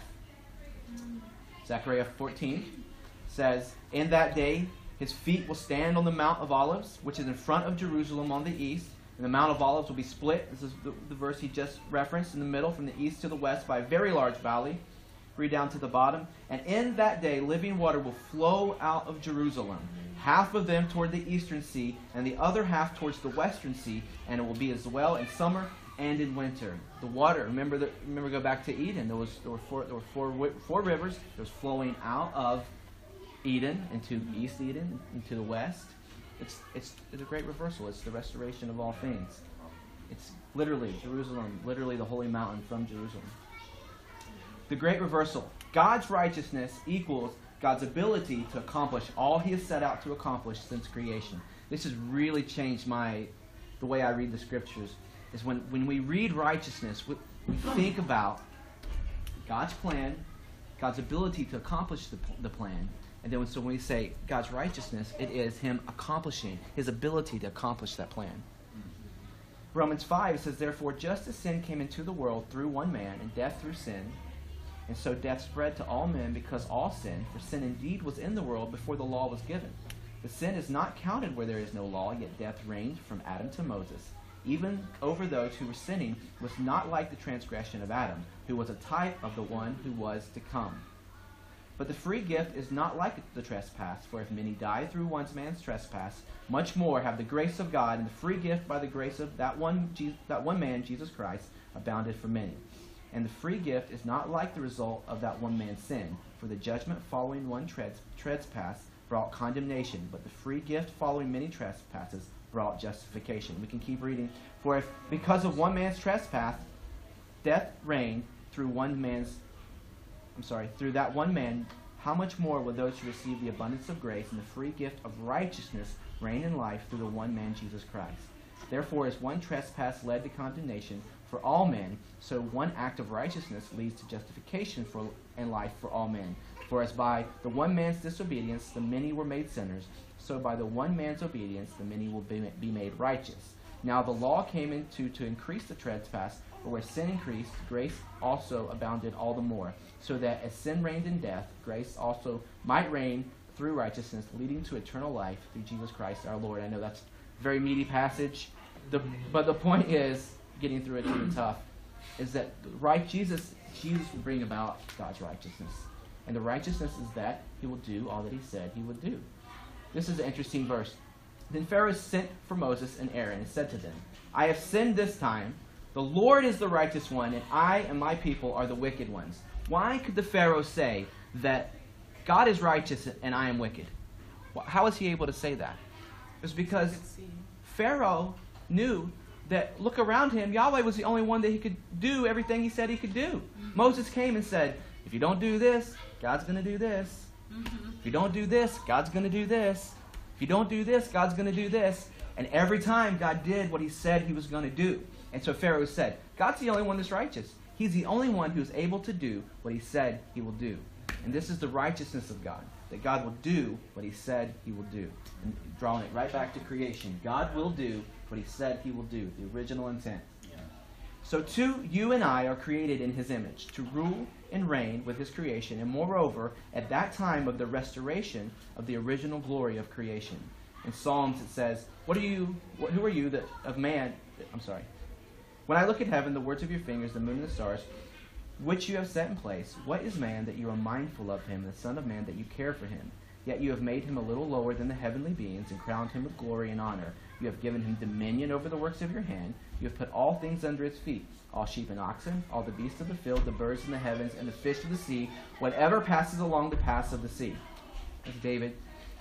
[SPEAKER 1] Zechariah 14 says, in that day his feet will stand on the Mount of Olives, which is in front of Jerusalem on the east, and the Mount of Olives will be split. This is the verse he just referenced, in the middle from the east to the west by a very large valley. Read down to the bottom. And in that day living water will flow out of Jerusalem, half of them toward the eastern sea, and the other half towards the western sea, and it will be as well in summer and in winter. The water, remember go back to Eden. There were four rivers that was flowing out of Eden into East Eden, into the west. It's a great reversal. It's the restoration of all things. It's literally Jerusalem, literally the holy mountain from Jerusalem. The great reversal. God's righteousness equals God's ability to accomplish all he has set out to accomplish since creation. This has really changed the way I read the scriptures. Is when we read righteousness, we think about God's plan, God's ability to accomplish the plan. And then when we say God's righteousness, it is him accomplishing, his ability to accomplish that plan. Romans 5 says, therefore, just as sin came into the world through one man, and death through sin, and so death spread to all men because all sinned. For sin indeed was in the world before the law was given. But sin is not counted where there is no law, yet death reigned from Adam to Moses, even over those who were sinning, was not like the transgression of Adam, who was a type of the one who was to come. But the free gift is not like the trespass, for if many die through one man's trespass, much more have the grace of God and the free gift by the grace of that one man, Jesus Christ, abounded for many. And the free gift is not like the result of that one man's sin, for the judgment following one trespass brought condemnation, but the free gift following many trespasses brought justification. We can keep reading. For if because of one man's trespass, death reigned through that one man, how much more will those who receive the abundance of grace and the free gift of righteousness reign in life through the one man, Jesus Christ? Therefore, as one trespass led to condemnation for all men, so one act of righteousness leads to justification and life for all men. For as by the one man's disobedience the many were made sinners, so by the one man's obedience the many will be made righteous. Now the law came into to increase the trespass, but where sin increased, grace also abounded all the more, so that as sin reigned in death, grace also might reign through righteousness, leading to eternal life through Jesus Christ our Lord. I know that's a very meaty passage, but the point is, getting through it really tough, is that Jesus will bring about God's righteousness. And the righteousness is that he will do all that he said he would do. This is an interesting verse. Then Pharaoh sent for Moses and Aaron and said to them, I have sinned this time. The Lord is the righteous one, and I and my people are the wicked ones. Why could the Pharaoh say that God is righteous and I am wicked? How was he able to say that? It was because Pharaoh knew that, look around him, Yahweh was the only one that he could do everything he said he could do. Moses came and said, if you don't do this, God's going to do this. If you don't do this, God's going to do this. If you don't do this, God's going to do this. And every time God did what he said he was going to do. And so Pharaoh said, God's the only one that's righteous. He's the only one who's able to do what he said he will do. And this is the righteousness of God, that God will do what he said he will do. And drawing it right back to creation, God will do what he said he will do, the original intent. So too, you and I are created in his image, to rule and reign with his creation, and moreover, at that time of the restoration of the original glory of creation. In Psalms it says, who are you that of man, when I look at heaven, the words of your fingers, the moon and the stars, which you have set in place, what is man that you are mindful of him, the son of man that you care for him? Yet you have made him a little lower than the heavenly beings, and crowned him with glory and honor. You have given him dominion over the works of your hand. You have put all things under his feet, all sheep and oxen, all the beasts of the field, the birds in the heavens, and the fish of the sea, whatever passes along the paths of the sea. That's David.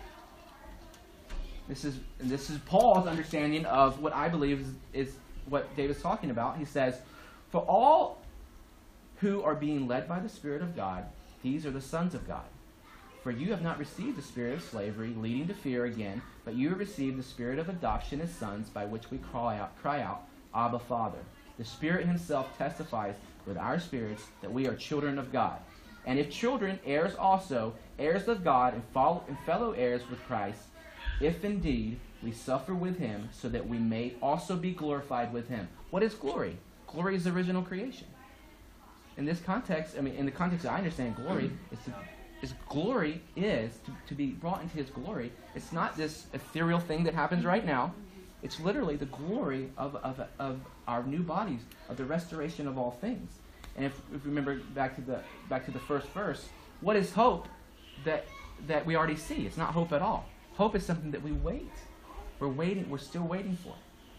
[SPEAKER 1] This is Paul's understanding of what I believe is what David's talking about. He says, for all who are being led by the Spirit of God, these are the sons of God. For you have not received the spirit of slavery, leading to fear again, but you have received the spirit of adoption as sons, by which we cry out, Abba, Father. The Spirit himself testifies with our spirits that we are children of God. And if children, heirs also, heirs of God, and fellow heirs with Christ, if indeed we suffer with him, so that we may also be glorified with him. What is glory? Glory is original creation. In this context, in the context that I understand glory, glory is to be brought into his glory. It's not this ethereal thing that happens right now. It's literally the glory of our new bodies, of the restoration of all things. And if you remember back to the first verse, what is hope that we already see? It's not hope at all. Hope is something that we wait. We're still waiting for.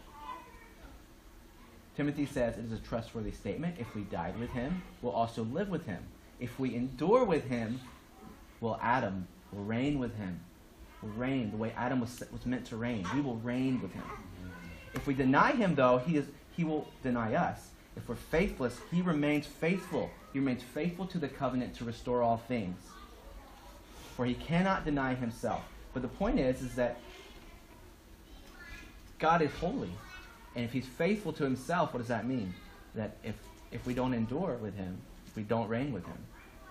[SPEAKER 1] Timothy says it is a trustworthy statement. If we died with him, we'll also live with him. If we endure with him, will reign with him. Will reign the way Adam was meant to reign. We will reign with him. If we deny him, though, he will deny us. If we're faithless, he remains faithful. He remains faithful to the covenant to restore all things. For he cannot deny himself. But the point is that God is holy. And if he's faithful to himself, what does that mean? That if we don't endure with him, if we don't reign with him,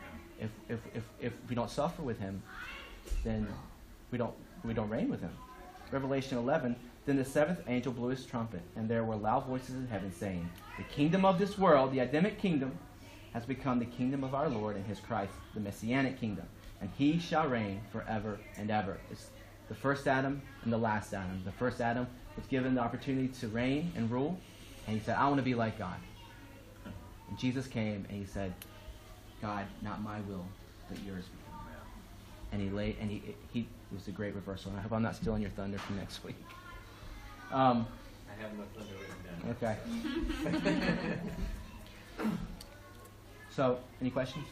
[SPEAKER 1] if we don't suffer with him, then we don't reign with him. Revelation 11, then the seventh angel blew his trumpet, and there were loud voices in heaven saying, the kingdom of this world, the Adamic kingdom, has become the kingdom of our Lord and his Christ, the Messianic kingdom, and he shall reign forever and ever. It's the first Adam and the last Adam. The first Adam was given the opportunity to reign and rule, and he said, I want to be like God. And Jesus came and he said, God, not my will, but yours be done. And it was a great reversal. And I hope I'm not stealing your thunder from next week.
[SPEAKER 2] I have no thunder written down.
[SPEAKER 1] Okay. So, any questions?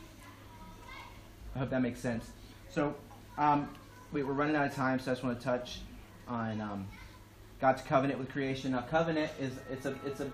[SPEAKER 1] I hope that makes sense. So, we're running out of time, so I just want to touch on God's covenant with creation. Now, covenant it's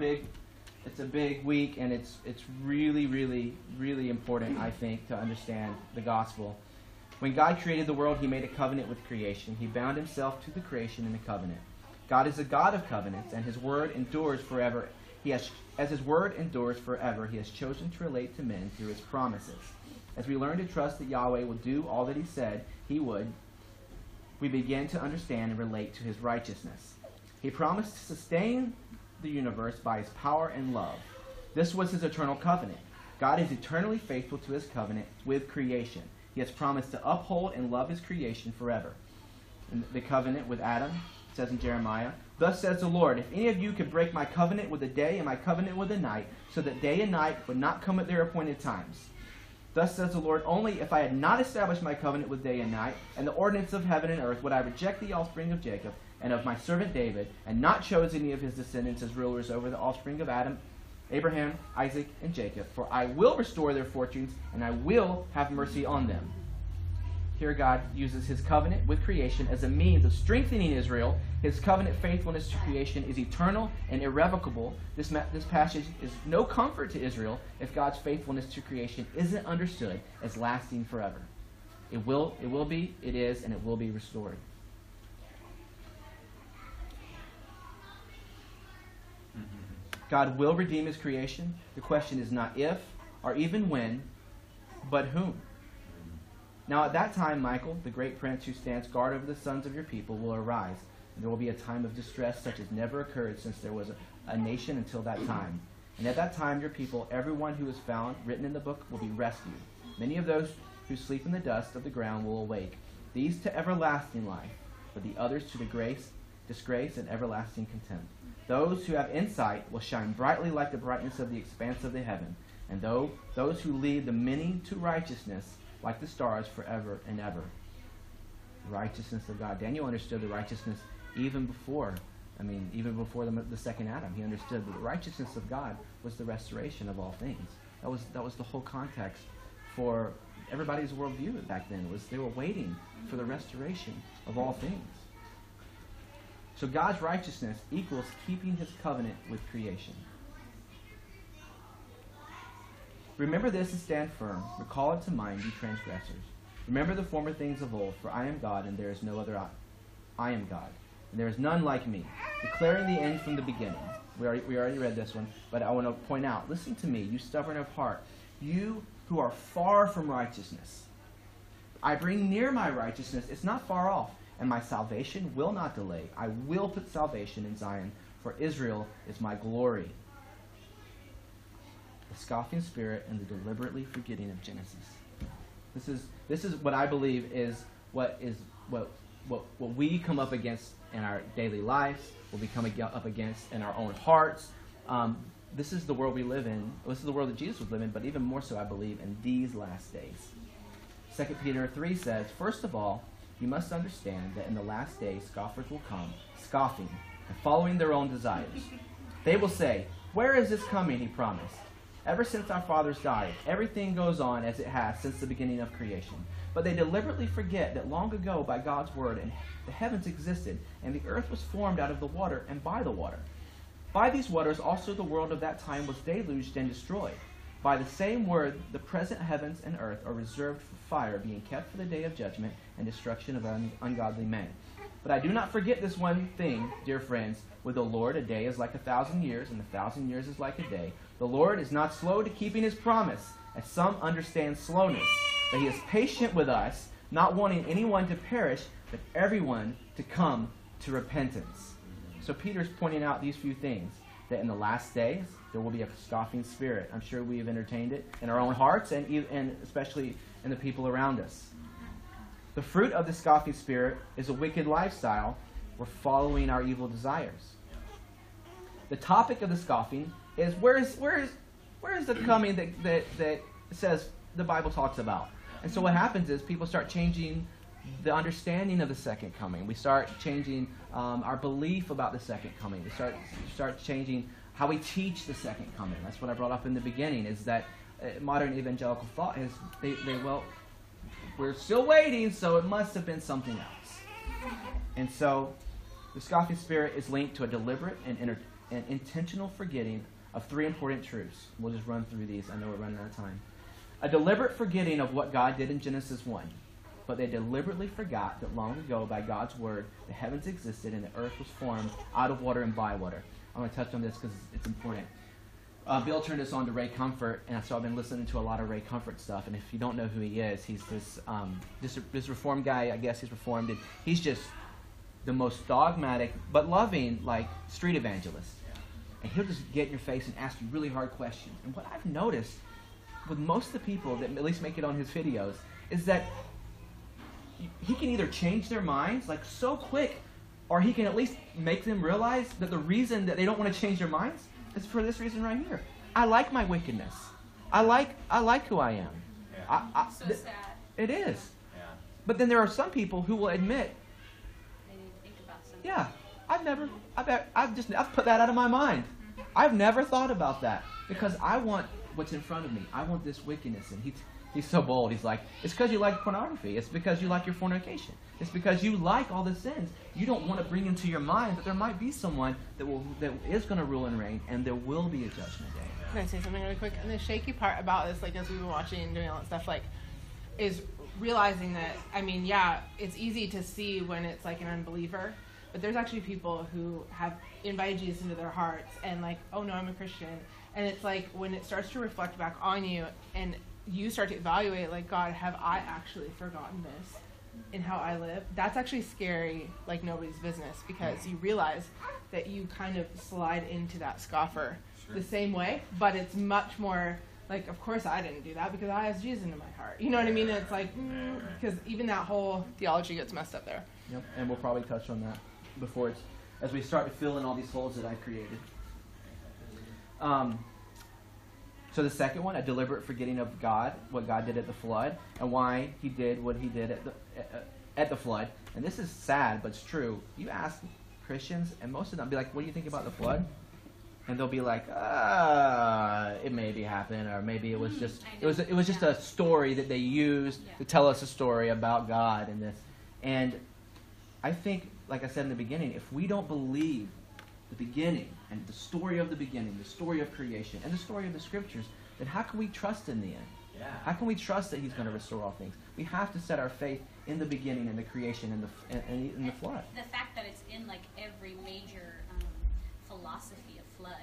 [SPEAKER 1] a big week, and it's really, really, really important, I think, to understand the gospel. When God created the world, he made a covenant with creation. He bound himself to the creation in a covenant. God is a God of covenants, and his word endures forever. As his word endures forever, he has chosen to relate to men through his promises. As we learn to trust that Yahweh will do all that he said he would, we begin to understand and relate to his righteousness. He promised to sustain the universe by his power and love. This was his eternal covenant. God is eternally faithful to his covenant with creation. He has promised to uphold and love his creation forever. In the covenant with Adam, it says in Jeremiah, thus says the Lord, if any of you could break my covenant with the day and my covenant with the night, so that day and night would not come at their appointed times. Thus says the Lord, only if I had not established my covenant with day and night, and the ordinance of heaven and earth, would I reject the offspring of Jacob and of my servant David, and not chose any of his descendants as rulers over the offspring of Adam, Abraham, Isaac, and Jacob. For I will restore their fortunes, and I will have mercy on them. Here God uses his covenant with creation as a means of strengthening Israel. His covenant faithfulness to creation is eternal and irrevocable. This passage is no comfort to Israel if God's faithfulness to creation isn't understood as lasting forever. It will be, it is, and it will be restored. God will redeem his creation. The question is not if or even when, but whom. Now at that time, Michael, the great prince who stands guard over the sons of your people, will arise, and there will be a time of distress such as never occurred since there was a nation until that time. And at that time, your people, everyone who is found written in the book, will be rescued. Many of those who sleep in the dust of the ground will awake, these to everlasting life, but the others to disgrace, and everlasting contempt. Those who have insight will shine brightly like the brightness of the expanse of the heaven, and those who lead the many to righteousness like the stars forever and ever. The righteousness of God. Daniel understood the righteousness even before the second Adam. He understood that the righteousness of God was the restoration of all things. That was the whole context for everybody's worldview back then. They were waiting for the restoration of all things. So God's righteousness equals keeping his covenant with creation. Remember this and stand firm. Recall it to mind, you transgressors. Remember the former things of old, for I am God, and there is no other I am God, and there is none like me, declaring the end from the beginning, We already read this one, but I want to point out, listen to me, you stubborn of heart, you who are far from righteousness. I bring near my righteousness, it's not far off, and my salvation will not delay. I will put salvation in Zion, for Israel is my glory. The scoffing spirit and the deliberately forgetting of Genesis. This is what I believe is what we come up against in our daily lives, what we come up against in our own hearts. This is the world we live in. This is the world that Jesus was living in, but even more so, I believe, in these last days. 2 Peter 3 says, first of all, you must understand that in the last days scoffers will come, scoffing and following their own desires. They will say, where is this coming, he promised? Ever since our fathers died, everything goes on as it has since the beginning of creation. But they deliberately forget that long ago by God's word the heavens existed, and the earth was formed out of the water and by the water. By these waters also the world of that time was deluged and destroyed. By the same word, the present heavens and earth are reserved for fire, being kept for the day of judgment and destruction of ungodly men. But I do not forget this one thing, dear friends. With the Lord, a day is like 1,000 years, and 1,000 years is like a day. The Lord is not slow to keeping his promise, as some understand slowness, but he is patient with us, not wanting anyone to perish, but everyone to come to repentance. So Peter's pointing out these few things, that in the last days, there will be a scoffing spirit. I'm sure we've entertained it in our own hearts and especially in the people around us. The fruit of the scoffing spirit is a wicked lifestyle. We're following our evil desires. The topic of the scoffing is where is the coming that says the Bible talks about. And so what happens is people start changing the understanding of the second coming. We start changing our belief about the second coming. We start changing how we teach the second coming. That's what I brought up in the beginning, is that modern evangelical thought is, we're still waiting, so it must have been something else. And so the scoffing spirit is linked to a deliberate and intentional forgetting of three important truths. We'll just run through these. I know we're running out of time. A deliberate forgetting of what God did in Genesis 1. But they deliberately forgot that long ago, by God's word, the heavens existed and the earth was formed out of water and by water. I'm going to touch on this because it's important. Bill turned us on to Ray Comfort, and so I've been listening to a lot of Ray Comfort stuff. And if you don't know who he is, he's this Reformed guy. I guess he's Reformed. And he's just the most dogmatic but loving, like, street evangelist. And he'll just get in your face and ask you really hard questions. And what I've noticed with most of the people that at least make it on his videos is that he can either change their minds like so quick, or he can at least make them realize that the reason that they don't want to change their minds is for this reason right here. I like my wickedness. I like who I am.
[SPEAKER 8] Yeah.
[SPEAKER 7] So sad.
[SPEAKER 1] It is.
[SPEAKER 8] Yeah.
[SPEAKER 1] But then there are some people who will admit,
[SPEAKER 7] They need to think about something.
[SPEAKER 1] yeah, I've put that out of my mind. I've never thought about that because I want what's in front of me. I want this wickedness. And he's so bold. He's like, it's because you like pornography. It's because you like your fornication. It's because you like all the sins. You don't want to bring into your mind that there might be someone that is going to rule and reign, and there will be a judgment day.
[SPEAKER 5] Can I say something really quick? And the shaky part about this, like, as we were watching and doing all that stuff, like, is realizing that, I mean, yeah, it's easy to see when it's like an unbeliever, but there's actually people who have invited Jesus into their hearts and like, oh no, I'm a Christian. And it's like when it starts to reflect back on you and you start to evaluate, like, God, have I actually forgotten this in how I live? That's actually scary, like nobody's business, because you realize that you kind of slide into that scoffer the same way, but it's much more like, of course I didn't do that because I asked Jesus into my heart. You know what I mean? And it's like, because even that whole theology gets messed up there.
[SPEAKER 1] Yep, and we'll probably touch on that before as we start to fill in all these holes that I've created. So the second one, a deliberate forgetting of God, what God did at the flood, and why he did what he did at the flood. And this is sad, but it's true. You ask Christians, and most of them be like, what do you think about the flood? And they'll be like, it maybe happened, or maybe it was just a story that they used to tell us a story about God and this. And I think, like I said in the beginning, if we don't believe the beginning and the story of the beginning, the story of creation, and the story of the scriptures, then how can we trust in the end?
[SPEAKER 8] Yeah.
[SPEAKER 1] How can we trust that he's going to restore all things? We have to set our faith in the beginning and the creation and in the flood.
[SPEAKER 7] The fact that it's in like every major philosophy of flood,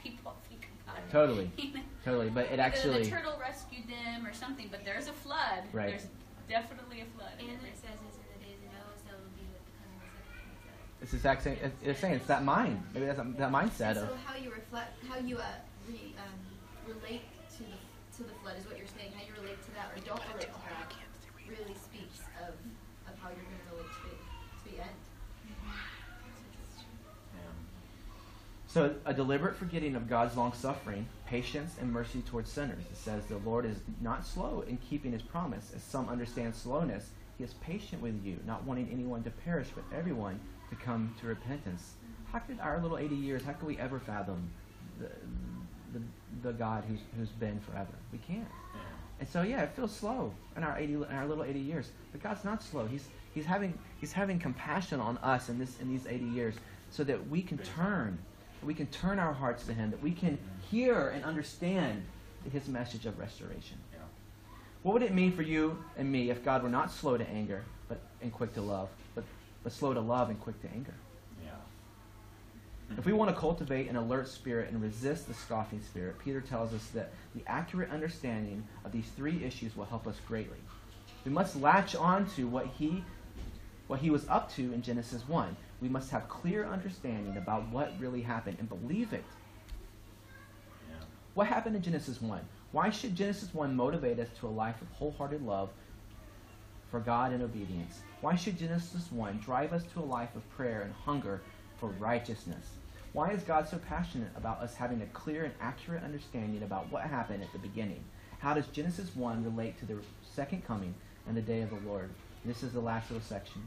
[SPEAKER 7] people think about it.
[SPEAKER 1] Totally.
[SPEAKER 7] You know?
[SPEAKER 1] Totally. But it
[SPEAKER 7] Either
[SPEAKER 1] actually...
[SPEAKER 7] the turtle rescued them or something, but there's a flood.
[SPEAKER 1] Right.
[SPEAKER 7] There's definitely a flood.
[SPEAKER 3] And it says it's in the days of Noah, so it will be with the coming of the second coming.
[SPEAKER 1] It's the exact same. It's saying it's that mind. Maybe that's that mindset
[SPEAKER 3] So
[SPEAKER 1] of...
[SPEAKER 3] how you reflect, how you relate to the flood is what you're saying. How you relate to that or don't relate to that really speaks of how you're going to relate to the end.
[SPEAKER 1] So a deliberate forgetting of God's long-suffering, patience, and mercy towards sinners. It says the Lord is not slow in keeping his promise, as some understand slowness. He is patient with you, not wanting anyone to perish, but everyone to come to repentance. How could our little 80 years, how could we ever fathom the God who's been forever? We can't. And so yeah, it feels slow in our little 80 years. But God's not slow. He's having compassion on us in these 80 years, so that we can turn our hearts to him, that we can hear and understand his message of restoration.
[SPEAKER 8] Yeah.
[SPEAKER 1] What would it mean for you and me if God were not slow to anger, and quick to love, but slow to love and quick to anger?
[SPEAKER 8] Yeah.
[SPEAKER 1] If we want to cultivate an alert spirit and resist the scoffing spirit, Peter tells us that the accurate understanding of these three issues will help us greatly. We must latch on to what he was up to in Genesis 1. We must have clear understanding about what really happened and believe it.
[SPEAKER 8] Yeah.
[SPEAKER 1] What happened in Genesis 1? Why should Genesis 1 motivate us to a life of wholehearted love for God and obedience? Why should Genesis 1 drive us to a life of prayer and hunger for righteousness? Why is God so passionate about us having a clear and accurate understanding about what happened at the beginning? How does Genesis 1 relate to the second coming and the day of the Lord? This is the last little section.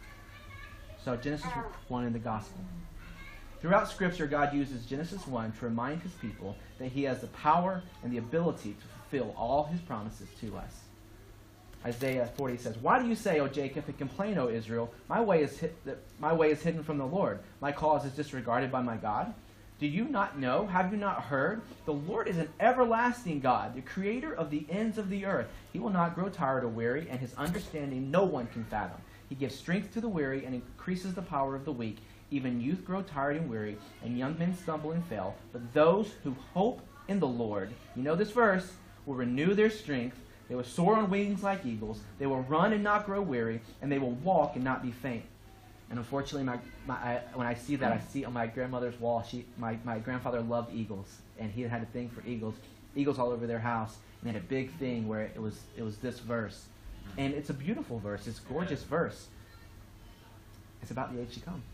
[SPEAKER 1] So Genesis 1 in the gospel. Throughout Scripture, God uses Genesis 1 to remind his people that he has the power and the ability to fulfill all his promises to us. Isaiah 40 says, "Why do you say, O Jacob, and complain, O Israel? My way is hidden from the Lord. My cause is disregarded by my God. Do you not know? Have you not heard? The Lord is an everlasting God, the creator of the ends of the earth. He will not grow tired or weary, and his understanding no one can fathom. He gives strength to the weary and increases the power of the weak. Even youth grow tired and weary, and young men stumble and fail. But those who hope in the Lord," you know this verse, "will renew their strength. They will soar on wings like eagles. They will run and not grow weary, and they will walk and not be faint." And unfortunately, when I see that, I see on my grandmother's wall, my grandfather loved eagles, and he had a thing for eagles all over their house, and they had a big thing where it was this verse. And it's a beautiful verse. It's a gorgeous verse. It's about the age to come.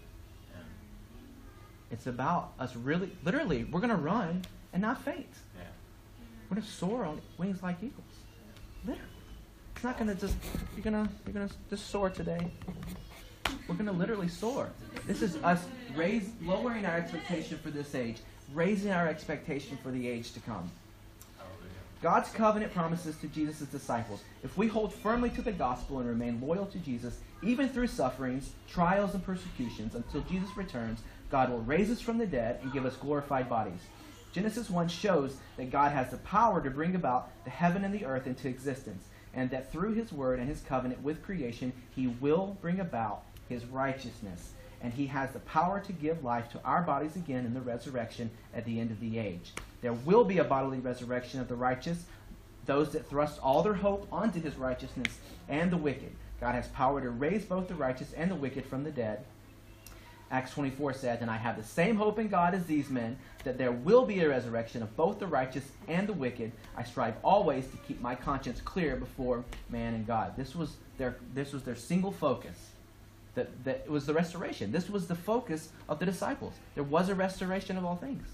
[SPEAKER 1] It's about us literally, we're going to run and not faint.
[SPEAKER 8] Yeah.
[SPEAKER 1] We're going to soar on wings like eagles. Literally. It's not going to just, you're going to just soar today. We're going to literally soar. This is us lowering our expectation for this age, raising our expectation for the age to come. God's covenant promises to Jesus' disciples. If we hold firmly to the gospel and remain loyal to Jesus, even through sufferings, trials, and persecutions, until Jesus returns, God will raise us from the dead and give us glorified bodies. Genesis 1 shows that God has the power to bring about the heaven and the earth into existence, and that through his word and his covenant with creation, he will bring about his righteousness. And he has the power to give life to our bodies again in the resurrection at the end of the age. There will be a bodily resurrection of the righteous, those that thrust all their hope onto his righteousness, and the wicked. God has power to raise both the righteous and the wicked from the dead. Acts 24 says, "And I have the same hope in God as these men, that there will be a resurrection of both the righteous and the wicked. I strive always to keep my conscience clear before man and God." This was their single focus. That it was the restoration. This was the focus of the disciples. There was a restoration of all things.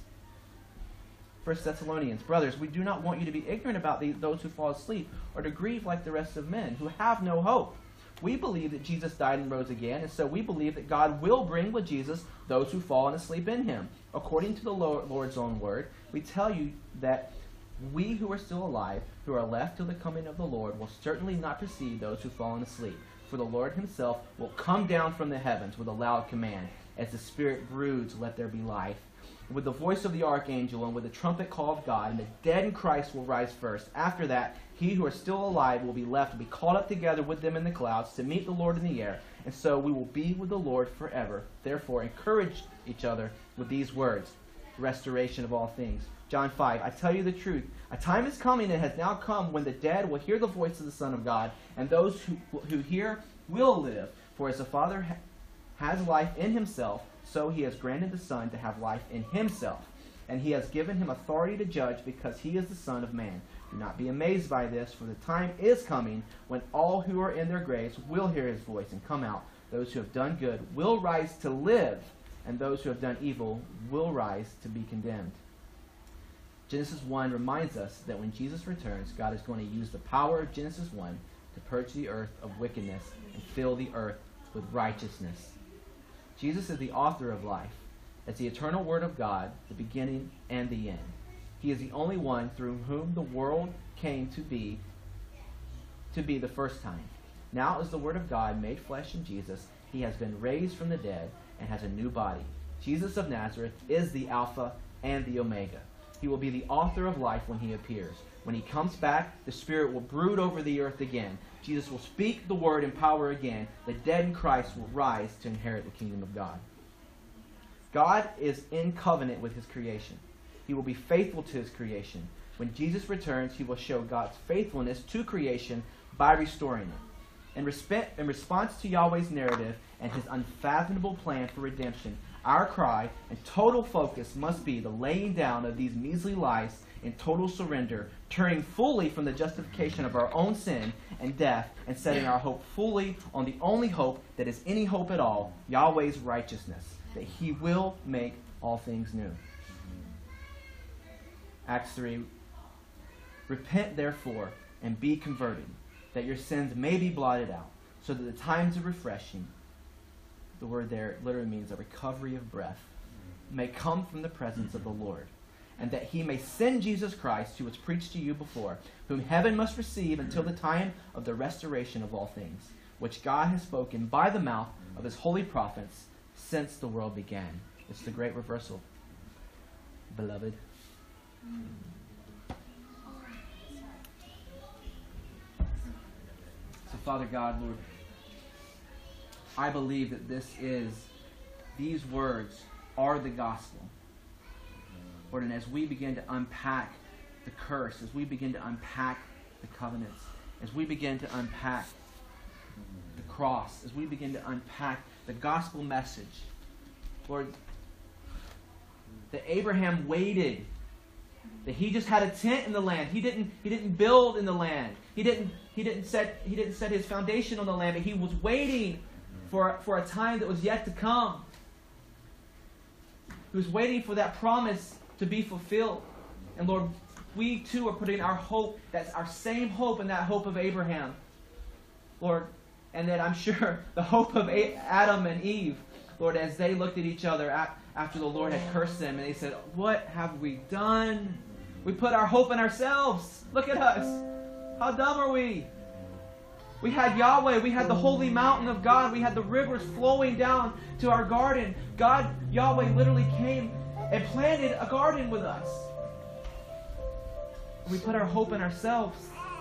[SPEAKER 1] 1 Thessalonians, "Brothers, we do not want you to be ignorant about those who fall asleep, or to grieve like the rest of men, who have no hope. We believe that Jesus died and rose again, and so we believe that God will bring with Jesus those who fall asleep in him. According to the Lord's own word, we tell you that we who are still alive, who are left till the coming of the Lord, will certainly not precede those who've fallen asleep. For the Lord himself will come down from the heavens with a loud command. As the Spirit broods, let there be life. With the voice of the archangel and with the trumpet call of God, and the dead in Christ will rise first. After that, he who are still alive will be left to be caught up together with them in the clouds to meet the Lord in the air. And so we will be with the Lord forever. Therefore, encourage each other with these words. restoration of all things. John 5, I tell you the truth, a time is coming and has now come when the dead will hear the voice of the Son of God, and those who hear will live. For as the Father has life in himself, so he has granted the Son to have life in himself. And he has given him authority to judge because he is the Son of Man. Do not be amazed by this, for the time is coming when all who are in their graves will hear his voice and come out. Those who have done good will rise to live, and those who have done evil will rise to be condemned. Genesis 1 reminds us that when Jesus returns, God is going to use the power of Genesis 1 to purge the earth of wickedness and fill the earth with righteousness. Jesus is the author of life. As the eternal Word of God, the beginning and the end. He is the only one through whom the world came to be the first time. Now as the Word of God made flesh in Jesus, he has been raised from the dead and has a new body. Jesus of Nazareth is the Alpha and the Omega. He will be the author of life when he appears. When he comes back, the Spirit will brood over the earth again. Jesus will speak the word in power again. The dead in Christ will rise to inherit the kingdom of God. God is in covenant with his creation. He will be faithful to his creation. When Jesus returns, he will show God's faithfulness to creation by restoring it. In response to Yahweh's narrative and his unfathomable plan for redemption, our cry and total focus must be the laying down of these measly lives in total surrender, turning fully from the justification of our own sin and death, and setting our hope fully on the only hope that is any hope at all, Yahweh's righteousness, that he will make all things new. Acts 3, repent therefore and be converted, that your sins may be blotted out, so that the times of refreshing, the word there literally means a recovery of breath, may come from the presence of the Lord, and that he may send Jesus Christ, who was preached to you before, whom heaven must receive until the time of the restoration of all things, which God has spoken by the mouth of his holy prophets since the world began. It's the great reversal, beloved. So, Father God, Lord, I believe that these words are the gospel. Lord, and as we begin to unpack the curse, as we begin to unpack the covenants, as we begin to unpack the cross, as we begin to unpack the gospel message, Lord, that Abraham waited, that he just had a tent in the land. He didn't build in the land. He didn't set his foundation on the land, but he was waiting for a time that was yet to come. He was waiting for that promise to be fulfilled. And Lord, we too are putting our hope, that's our same hope, and that hope of Abraham, Lord, and that I'm sure the hope of Adam and Eve, Lord, as they looked at each other after the Lord had cursed them, and they said, what have we done? We put our hope in ourselves. Look at us. How dumb are we? We had Yahweh. We had the holy mountain of God. We had the rivers flowing down to our garden. God, Yahweh, literally came and planted a garden with us. We put our hope in ourselves.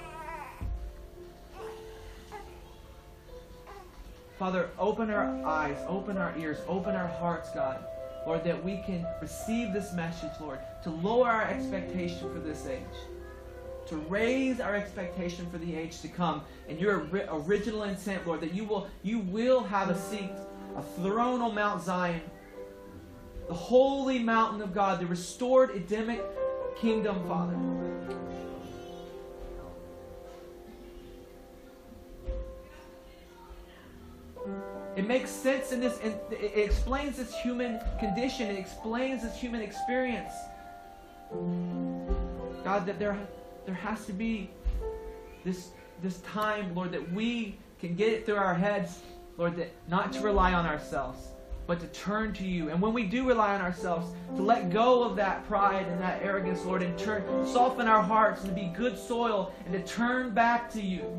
[SPEAKER 1] Father, open our eyes, open our ears, open our hearts, God. Lord, that we can receive this message, Lord, to lower our expectation for this age, to raise our expectation for the age to come, and your original intent, Lord, that you will have a seat, a throne on Mount Zion, the holy mountain of God, the restored Edenic kingdom, Father. It makes sense in this, it explains this human condition, it explains this human experience. God, that there has to be this time, Lord, that we can get it through our heads, Lord, that not to rely on ourselves, but to turn to you. And when we do rely on ourselves, to let go of that pride and that arrogance, Lord, and soften our hearts and to be good soil and to turn back to you.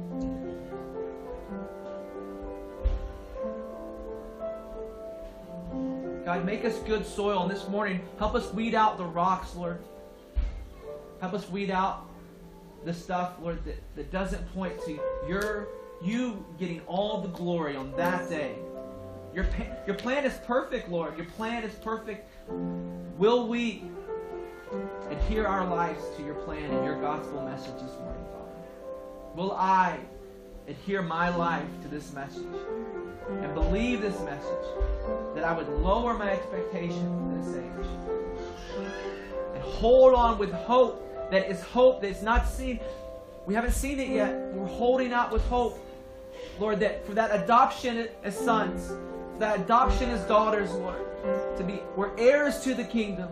[SPEAKER 1] God, make us good soil. And this morning, help us weed out the rocks, Lord. Help us weed out the stuff, Lord, that doesn't point to you getting all the glory on that day. Your plan is perfect, Lord. Your plan is perfect, Will we adhere our lives to your plan and your gospel message this morning, Father? Will I adhere my life to this message and believe this message, that I would lower my expectation in this age and hold on with hope that is hope that's not seen. We haven't seen it yet. We're holding out with hope, Lord, that for that adoption as sons, for that adoption as daughters, Lord, we're heirs to the kingdom.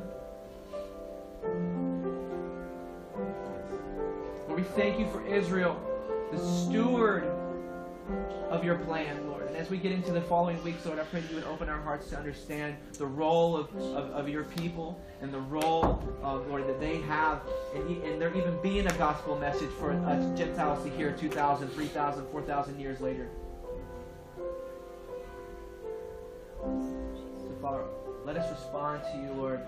[SPEAKER 1] Lord, we thank you for Israel, the steward of your plan, Lord. And as we get into the following weeks, Lord, I pray that you would open our hearts to understand the role of your people and the role, Lord, that they have and there even being a gospel message for Gentiles to hear 2,000, 3,000, 4,000 years later. So, Father, let us respond to you, Lord.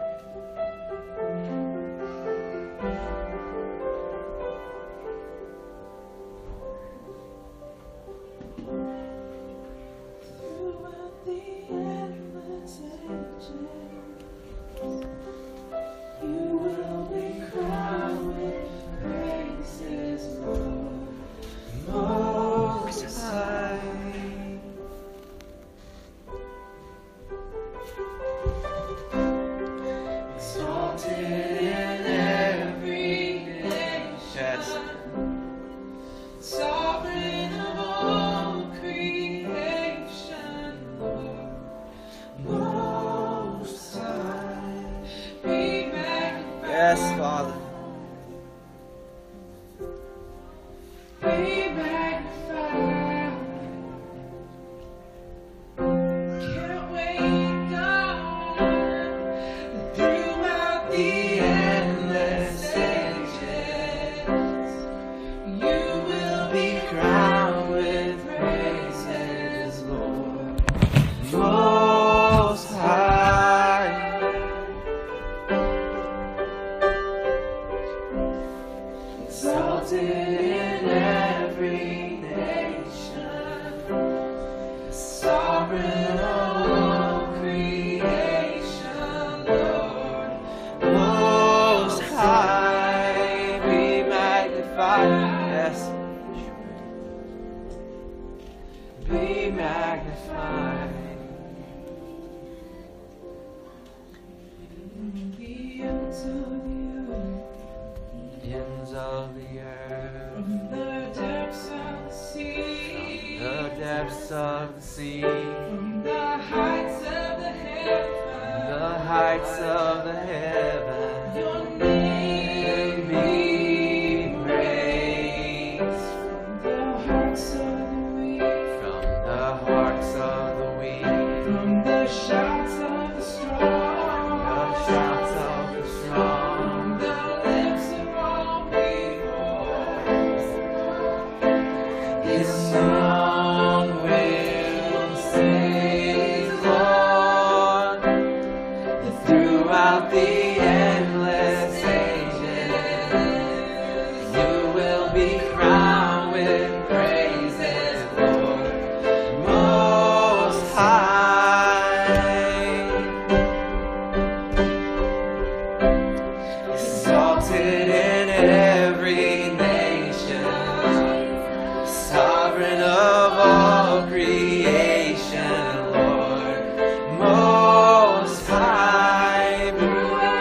[SPEAKER 9] Creation, Lord, most high, throughout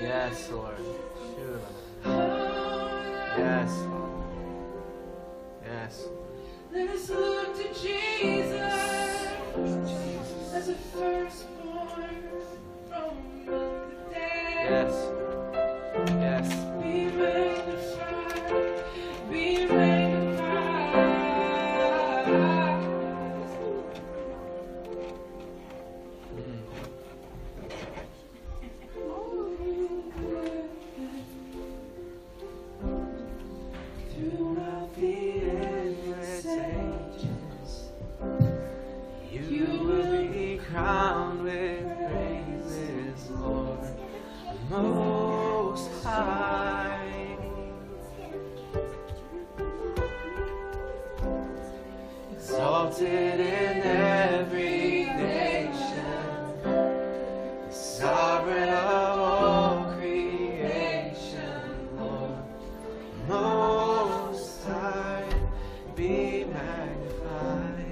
[SPEAKER 1] Yes, Lord. Yes, Lord. Yes.
[SPEAKER 5] Let us look to Jesus as a firstborn from the dead.
[SPEAKER 1] Yes. Yes.
[SPEAKER 5] Be magnified. Be magnified. Throughout the endless ages, you will be crowned with praises, Lord Most High. Exalted in every nation, sovereign of all creation, Lord Most High, be magnified.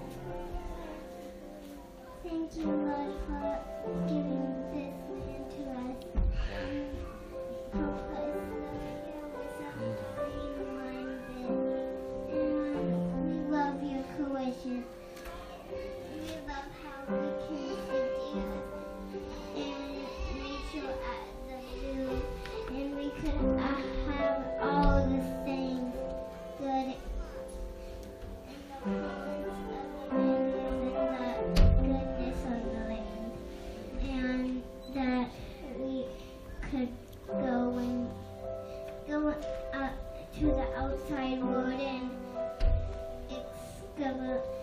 [SPEAKER 9] Thank you, Lord, for giving this land to us. Help us live free-minded. And we love your correction. We love how we can sit and Rachel at the zoo, and we could have all the things good in the wholeness of the land and the goodness of the land, and that we could go out to the outside world and excavate